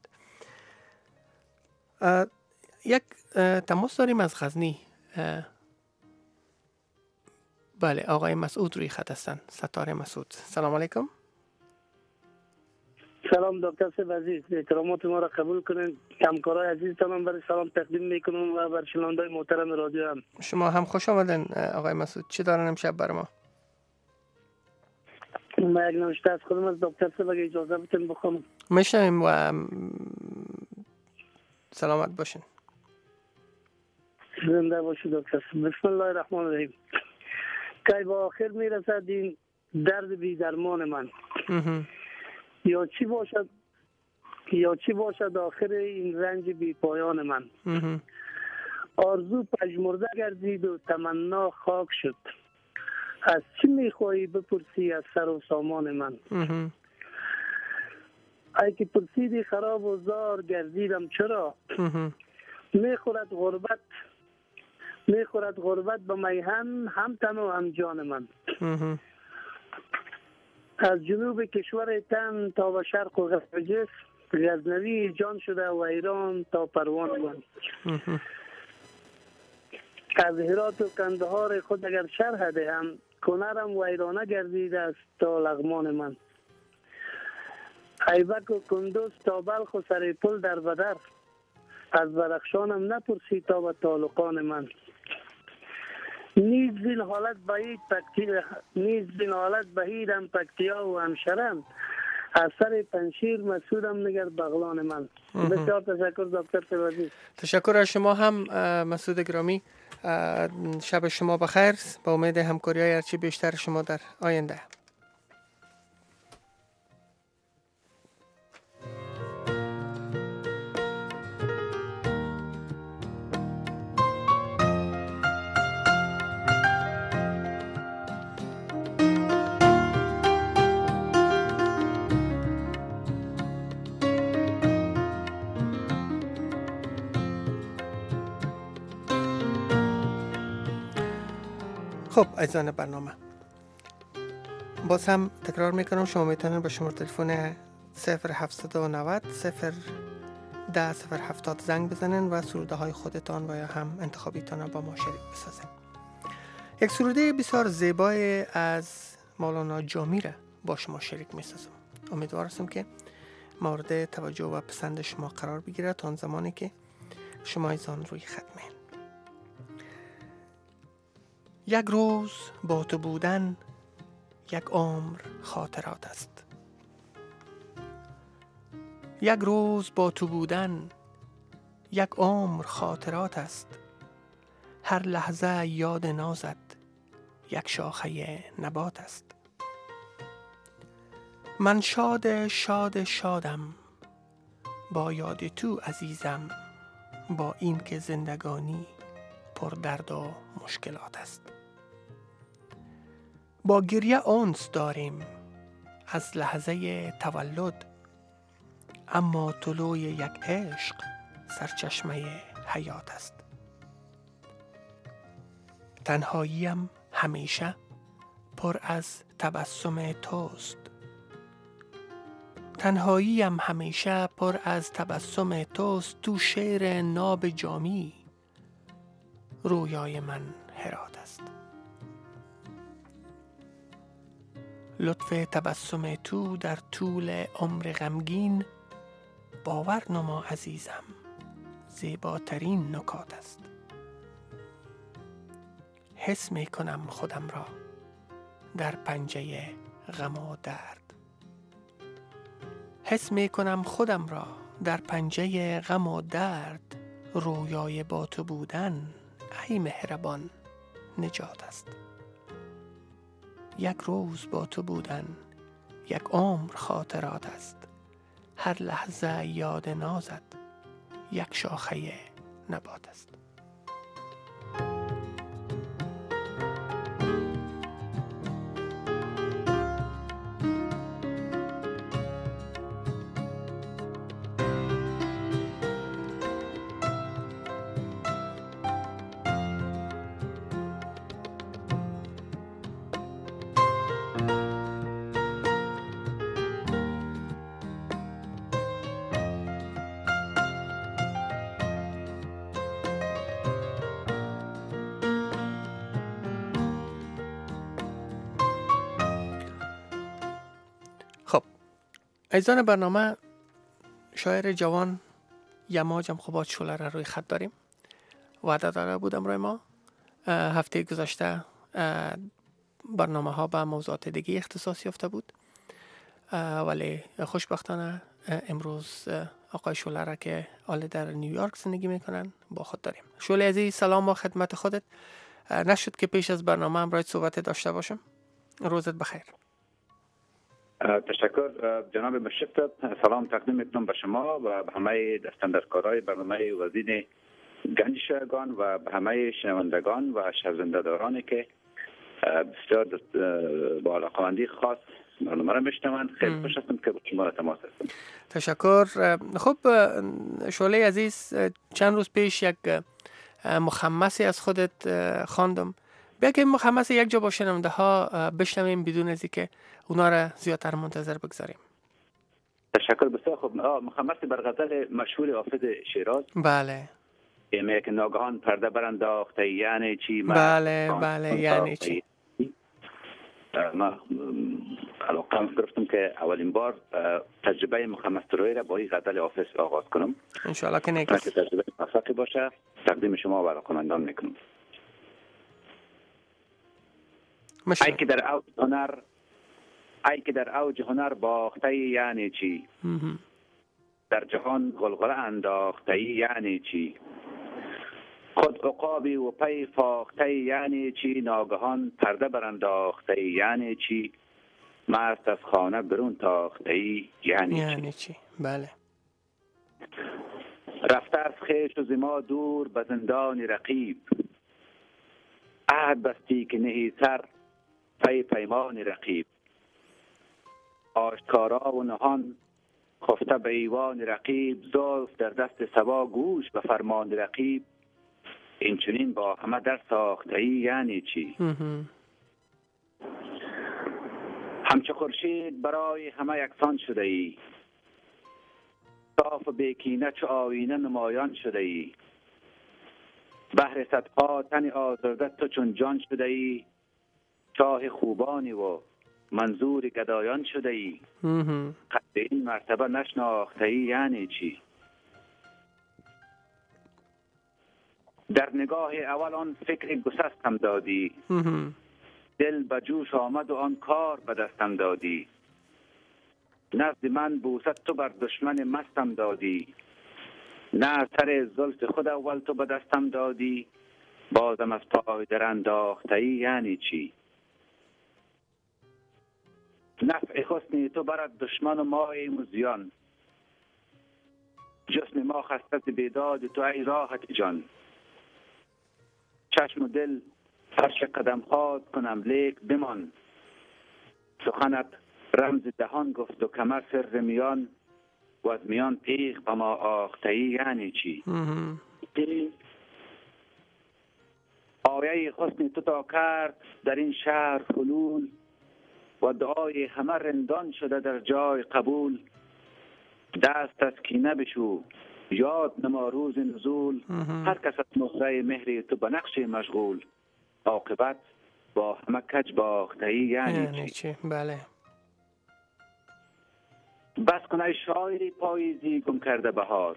یک تماس داریم از غزنی. بله، آقای مسعود روی خط هستن. ستاره مسعود، سلام علیکم. سلام دکتر صاحب عزیز، احترامات ما را قبول کنید. همکارای عزیزتان برای سلام تقدیم میکنم و بر شنونده‌های محترم رادیو هم. شما هم خوش آمدین آقای مسعود. چی دارن امشب برای ما؟ ما یک نوشته از خودم از دکتر صاحب اگه اجازه بدین بخونم. میشنویم و سلامت باشین. زنده باشید دکتر صاحب. بسم الله الرحمن الرحیم. کی با آخر میرسد این درد بی درمان من؟ یا چی باشد آخر این رنج بی پایان من؟ آرزو پژمرده گردید و تمنا خاک شد. از چی میخواهی بپرسی از سر و سامان من؟ ای که پرسیدی خراب و زار گردیدم چرا؟ میخورد غربت به میهن هم تن و هم جان من. از جنوب کشور تن تا به شرق و غرب جسم، غزنوی جان شده و ایران تا پروان من. از هرات و کندهار خود اگر شرح دهم، کنرم ویرانه گردیده است تا لغمان من. ایبک و کندوز تا بلخ و سر پل در بدر، از بدخشانم نپرسی تا به تعلقان من. نیز بین حالت بهیدم پکتیا و همشرم، از سر پنشیر مسعودم نگر بغلان من. بسیار تشکر دکتر سروازی. تشکر از شما هم مسعود گرامی. شب شما بخیر، با امید همکاری های هرچی بیشتر شما در آینده. خب عزیزان برنامه، باز هم تکرار میکنم شما میتونید به شماره تلفن 0790 010 070 زنگ بزنین و سروده های خودتان و یا هم انتخابیتان با ما شریک بسازین. یک سروده بسیار زیبای از مولانا جامی را با شما شریک میسازم. امیدوار هستم که مورد توجه و پسند شما قرار بگیره تا آن زمانی که شما ایزان روی ختمین. یک روز با تو بودن یک عمر خاطرات است. یک روز با تو بودن یک عمر خاطرات است. هر لحظه یاد نازت یک شاخه نبات است. من شادم با یاد تو عزیزم، با این که زندگانی پر درد و مشکلات است. با گریه انس داریم از لحظه تولد، اما طلوع یک عشق سرچشمه حیات است. تنهاییم همیشه پر از تبسم توست. تنهاییم همیشه پر از تبسم توست. تو شعر ناب جامی رویای من هرات است. لطف تبسم تو در طول عمر غمگین، باور نما عزیزم زیباترین نکات است. حس می کنم خودم را در پنجه غم و درد. حس می کنم خودم را در پنجه غم و درد. رویای با تو بودن ای مهربان نجات است. یک روز با تو بودن یک عمر خاطرات است. هر لحظه یاد نازت یک شاخه نبات است. ایزان برنامه شاعر جوان یماج امخوبات شوله را روی خط داریم. وعده داره بودم روی ما. هفته گذشته برنامه ها به موضوعات دیگه اختصاص یافته بود، ولی خوشبختانه امروز آقای شوله را که حال در نیویورک زندگی میکنن با خود داریم. شوله عزیز، سلام با خدمت خودت. نشد که پیش از برنامه هم باید صحبت داشته باشم. روزت بخیر. تشکر جناب مشرف. سلام تقدیم میکنم به شما و به همه دستاندرکارای برنامه وزین گنجشگان و به همه شنوندگان و شنوندگانی که بسیار با علاقه‌مندی خاص برنامه را میشنوند. خیلی خوش هستم که با شما تماس هستم. تشکر. خب شعله عزیز، چند روز پیش یک مخمسی از خودت خواندم. بیا که مخمس یک جا با شنونده ها بشنویم بدون از اینکه اونا را زیادتر منتظر بگذاریم. تشکر بسیار خوب. مخمس بر غزل مشهور حافظ شیراز. بله. میگه که ناگهان پرده برانداخته یعنی چی؟ بله یعنی چی؟ ما علاقه گرفتم که اولین بار تجربه مخمس روی را با این غزل حافظ آغاز کنم. انشاءالله که نیک است. تجربه موفقی باشه. تقدیم شما و علاقه‌مندان میکنم. ای که در اوج هنر باخته یعنی چی؟ در جهان غلغله انداخته یعنی چی؟ خود عقابی و پی فاخته یعنی چی؟ ناگهان پرده برانداخته یعنی چی؟ مست از خانه برون تاخته یعنی چی؟ بله. رفته از خویش و زما دور به زندان رقیب، عهد بستی که نهی سر پی پیمان رقیب. آشکارا و نهان خفته به ایوان رقیب، زلف در دست صبا گوش به فرمان رقیب. این چنین با همه در ساخته ای یعنی چی؟ همچه خورشید برای همه یکسان شده ای، صاف و بیکینه چو آینه نمایان شده ای. بحر صدها تن آزرده تو چون جان شده ای، شاه خوبانی و منظور گدایان شده ای. قد این مرتبه نشناخته ای یعنی چی؟ در نگاه اول آن فکر گسستم دادی، دل به جوش آمد و آن کار به دستم دادی. نزد من بوست تو بر دشمن مستم دادی، نه سر زلف خود اول تو به دستم دادی. بازم از پای در انداخته ای یعنی چی؟ نفع حسنی تو برد دشمن و ماییم و زیان، جسم ما خسته بیداد تو ای راحت جان. چشم و دل فرش قدم خواد کنم لیک بمان، سخنت رمز دهان گفت و کمر سر میان. و از میان تیغ به ما آخته یعنی چی؟ آیه حسن تو تا کرد در این شهر خلول، و دعای همه رندان شده در جای قبول. دست از کینه بشو یاد نما روز نزول، هر کس از نصره مهری تو به نقش مشغول. عاقبت با همه کج باخته یعنی چی؟ بله. بس کن ای شاعری پاییزی گم کرده بهار،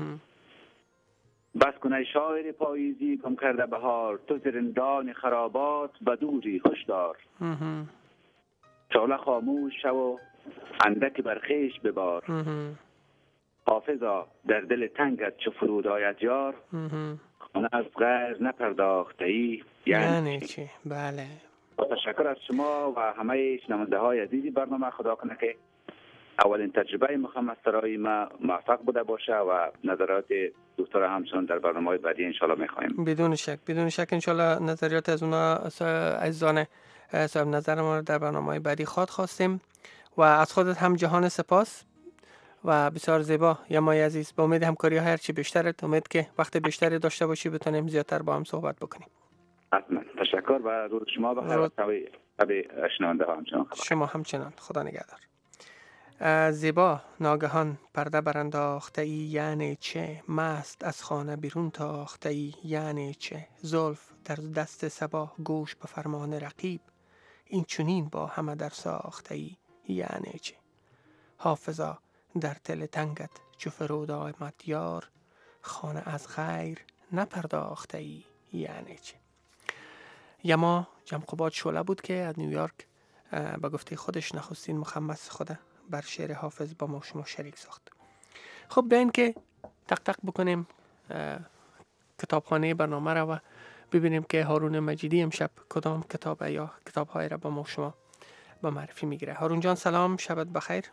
بس کن ای شاعری پاییزی گم کرده بهار. تو زرندان خرابات بدوری هشدار، شعله خاموش شو و اندک برخیش ببار. حافظا در دل تنگت چو فرود آید یار، خانه از غیر نپرداخته ای یعنی چی؟ بله. تشکر از شما و همه شنونده های عزیزی برنامه. خدا کنه که اولین تجربه مخمس سرایی ما موفق بوده باشه و نظرات دکتر همچنان در برنامه بعدی انشالله میخوایم. بدون شک انشالله نظریات از اونا عزیزان صاحب نظر ما در برنامه بعدی خواستیم. و از خودت هم جهان سپاس و بسیار زیبا یمای عزیز. به امید همکاری ها هرچی بیشتر، امید که وقت بیشتری داشته باشی بتونیم زیادتر با هم صحبت بکنیم. حتما. تشکر و روز شما بخیر. شنونده ها همچنان. شما همچنان. خدا نگهدار. زیبا. ناگهان پرده برانداخته ای یعنی چه؟ مست از خانه بیرون تاخته ای یعنی چه؟ زلف در دست صبا گوش به فرمان رقیب، این چنین با همه در ساخته ای یعنی چه؟ حافظا در تل تنگت چو فرود آمد یار، خانه از خیر نپرداخته ای یعنی چه؟ یما جمقوبات شعله بود که از نیویورک به گفته خودش نخستین مخمس خود بر شعر حافظ با ما شما شریک ساخت. خب بیاین که تق بکنیم کتابخانه برنامه را و ببینیم که هارون مجیدی امشب کدام کتاب یا کتاب‌های را با ما شما با معرفی میگیره. هارون جان سلام، شبت بخیر.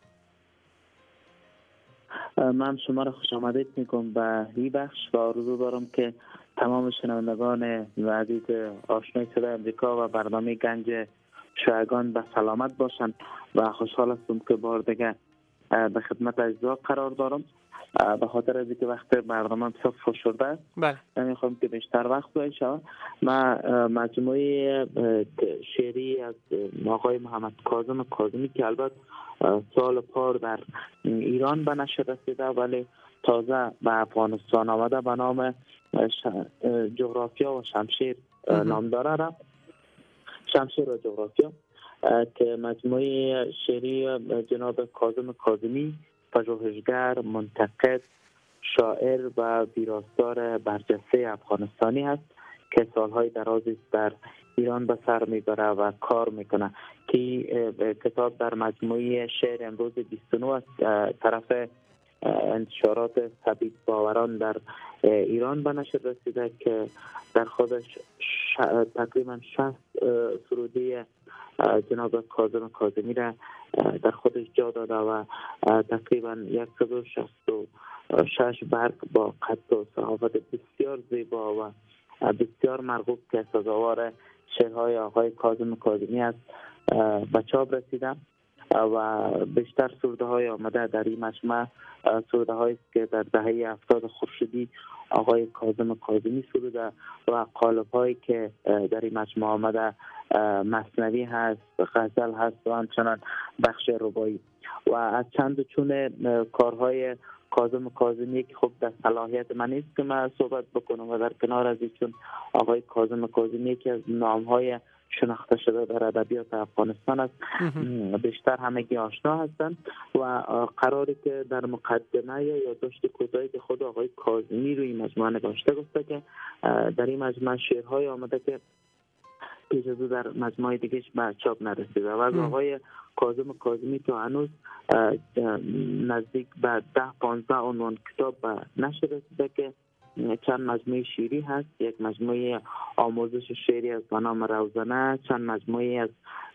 من شما را خوش آمدید میگم به این بخش و آرزو دارم که تمام شنوندگان عزیز آشنای صدای امریکا و برنامه گنج شایگان به سلامت باشند و خوشحال هستم که بار دیگه به خدمت اجزا قرار دارم. به خاطر از اینکه وقت برنامه بسیار فشرده است نمیخوام که بیشتر وقت ضایع شود. من مجموعه شعری از آقای محمد کاظم کاظمی که البته سال پار در ایران به نشر رسیده ولی تازه به افغانستان آمده به نام جغرافیا و شمشیر نام داره را شمشیر و جغرافیا که مجموعه شعری جناب کاظم کاظمی پژوهشگر، منتقد، شاعر و ویراستار برجسته افغانستانی است که سالهای درازی در ایران به سر میبره و کار میکنه که کتاب در مجموعه شعر امروز 29 از طرف انتشارات سبیک باوران در ایران به نشر رسیده که در خودش تقریبا 60 سرودی جناب کاظم کاظمی را در خودش جا داده و تقریبا 166 برگ با قد و صحافت بسیار زیبا و بسیار مرغوب که سزاوار شعرهای آقای کاظم کاظمی است به چاپ رسیده و بیشتر سروده های آمده در این مجموعه سروده هایی که در دهه 70 خورشیدی آقای کاظم کاظمی سروده و قالب هایی که در این مجموعه آمده مثنوی هست، غزل هست و همچنان بخش رباعی و از چند چون کارهای کاظم کاظمی که خب در صلاحیت من نیست که من صحبت بکنم و در کنار از چون آقای کاظم کاظمی یکی از نامهای شناخته شده در ادبیات افغانستان است بیشتر همگی آشنا هستند و قراری که در مقدمه یا یادداشت کوتاهی که خود آقای کاظمی روی مجموعه نگاشته گفته که در این مجموعه شعرهای آمده که اجازه در مجموعه دیگهش به چاپ نرسیده و از آقای کاظم کاظمی تو هنوز نزدیک به 10-15 عنوان کتاب به نشر رسیده که چند مجموعه شعری هست، یک مجموعه آموزش شعری از به نام روزنه، چند مجموعه از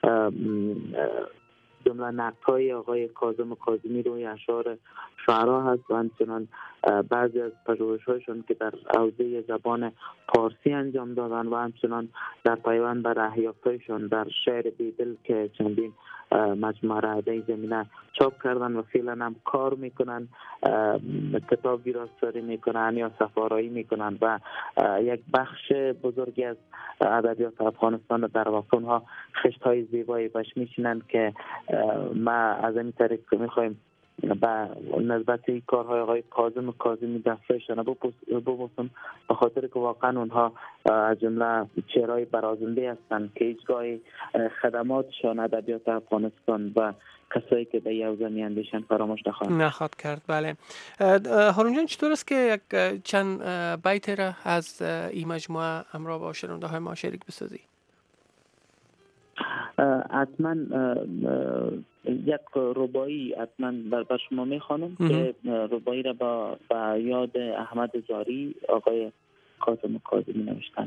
جمله نقدهای آقای کاظم کاظمی روی اشعار شعرا هست و همچنان بعضی از پژوهش‌هایشون که در حوزه زبان فارسی انجام دادن و همچنان در پیوند بر احیافتایشون در شعر بیدل که چندین مجموعه را در زمینه چاپ کردن و فعلا هم کار میکنن، کتاب ویراستاری میکنن یا سفارایی میکنن و یک بخش بزرگی از ادبیات افغانستان در واقع اونها خشت‌های زیبایی باش میشینن که ما از این طریق میخوایم به نسبت کارهای آقای کاظم کاظمی دستایشان ببوسم به خاطر که واقعا اونها از جمله چهرهای برازنده هستند که هیچگاه خدماتشان ادبیات افغانستان و کسایی که به یوزه میاندیشن فراموش نخواهد کرد. بله هارون جان، چطور است که یک چند بیت را از این مجموعه همراه با شنونده های ما شریک بسازی؟ حتما یک رباعی حتما بر شما میخوانم که رباعی را با یاد احمد زاری آقای کاظم کاظمی نوشتند.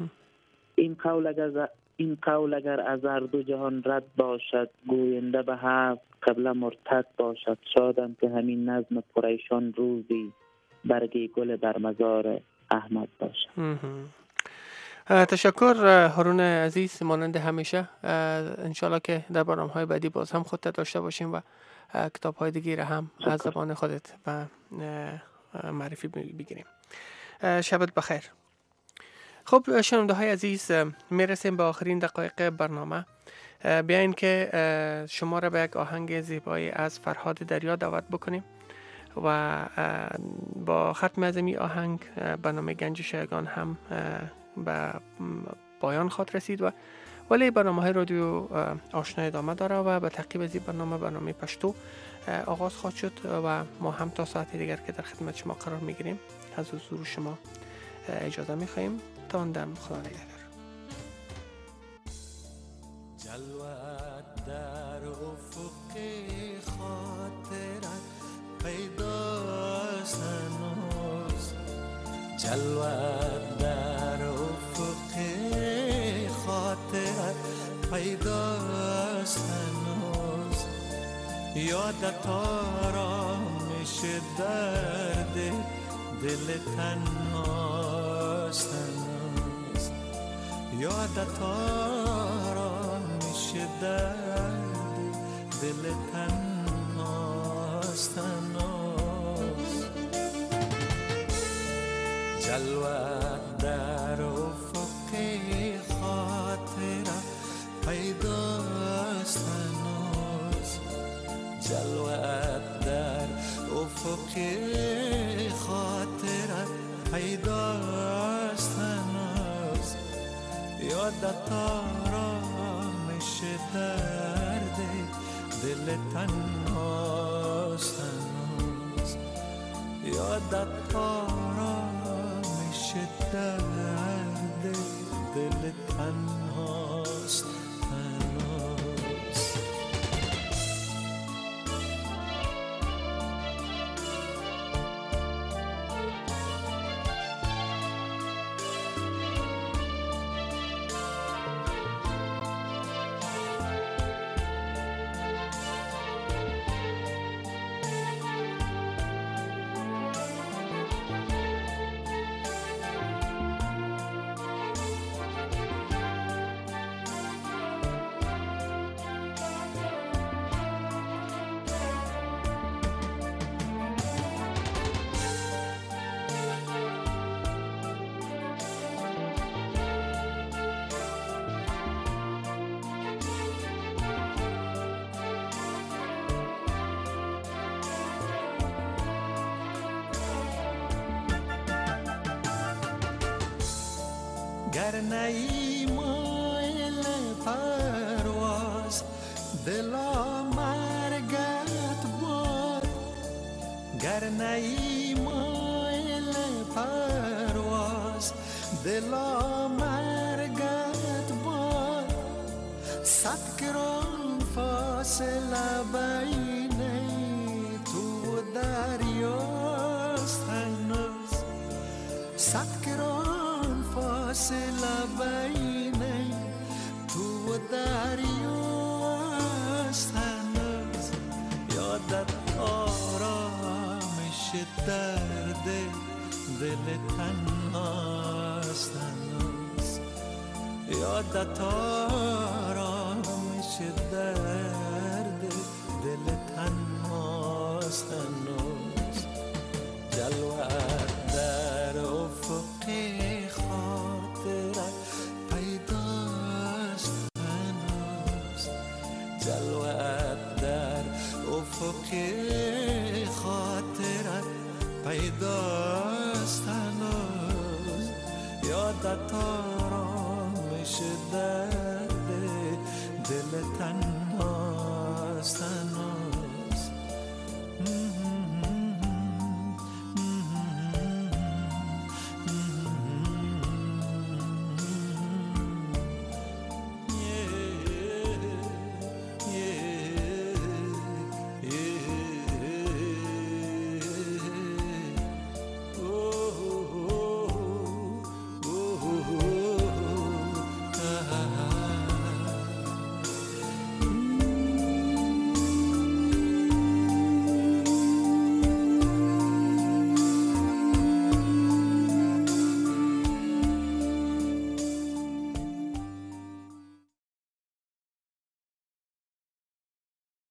این قول اگر از هر دو جهان رد باشد، گوینده به هفت قبله مرتد باشد، شادم که همین نظم پریشان روزی برگی گل در مزار احمد باشد. تشکر هارون عزیز، مانند همیشه انشالله که در برنامه‌های بعدی باز هم خودت داشته باشیم و کتاب‌های دیگه را هم از زبان خودت و معرفی بگیریم. شبت بخیر. خب شنونده های عزیز، میرسیم به آخرین دقایق برنامه. بیاین که شما را به یک آهنگ زیبایی از فرهاد دریا دعوت بکنیم و با ختم از این آهنگ برنامه گنج شایگان هم به پایان خواهد رسید ولی برنامه های رادیو آشنا ادامه داره و به تعقیب از این برنامه پشتو آغاز خواهد شد و ما هم تا ساعت دیگر که در خدمت شما قرار میگیریم از حضور شما اجازه میخواییم. تا آن دم خدا نگهدار. جلوت در افق خاطرت پیداست هنوز، جلوت در افق خاطرت پیداست هنوز، یادت آرامش درد دل تنهاست هنوز، یادت آرامش درد دل تنهاست هنوز، جلوت در افق خاطرت پیداست هنوز، جلوت در افق خاطرت پیداست هنوز، یادت آرامش درد دل تنهاست هنوز، یادت آرامش درد دل تنهاست هنوز. گر نی مایل پرواز دلا مرگت باد، گر نی مایل پرواز دلا مرگت باد، صد گران فاصله بین تو و دریاست هنوز، صد گران فاصله بین تو و دریاست هنوز، یادت آرامش درد دل تنهاست هنوز، یادت آرامش درد دل تنهاست هنوز، جلوت در افق خاطرت پیداست هنوز، جلوت در افق خاطرت پیداست هنوز، یادت آرامش در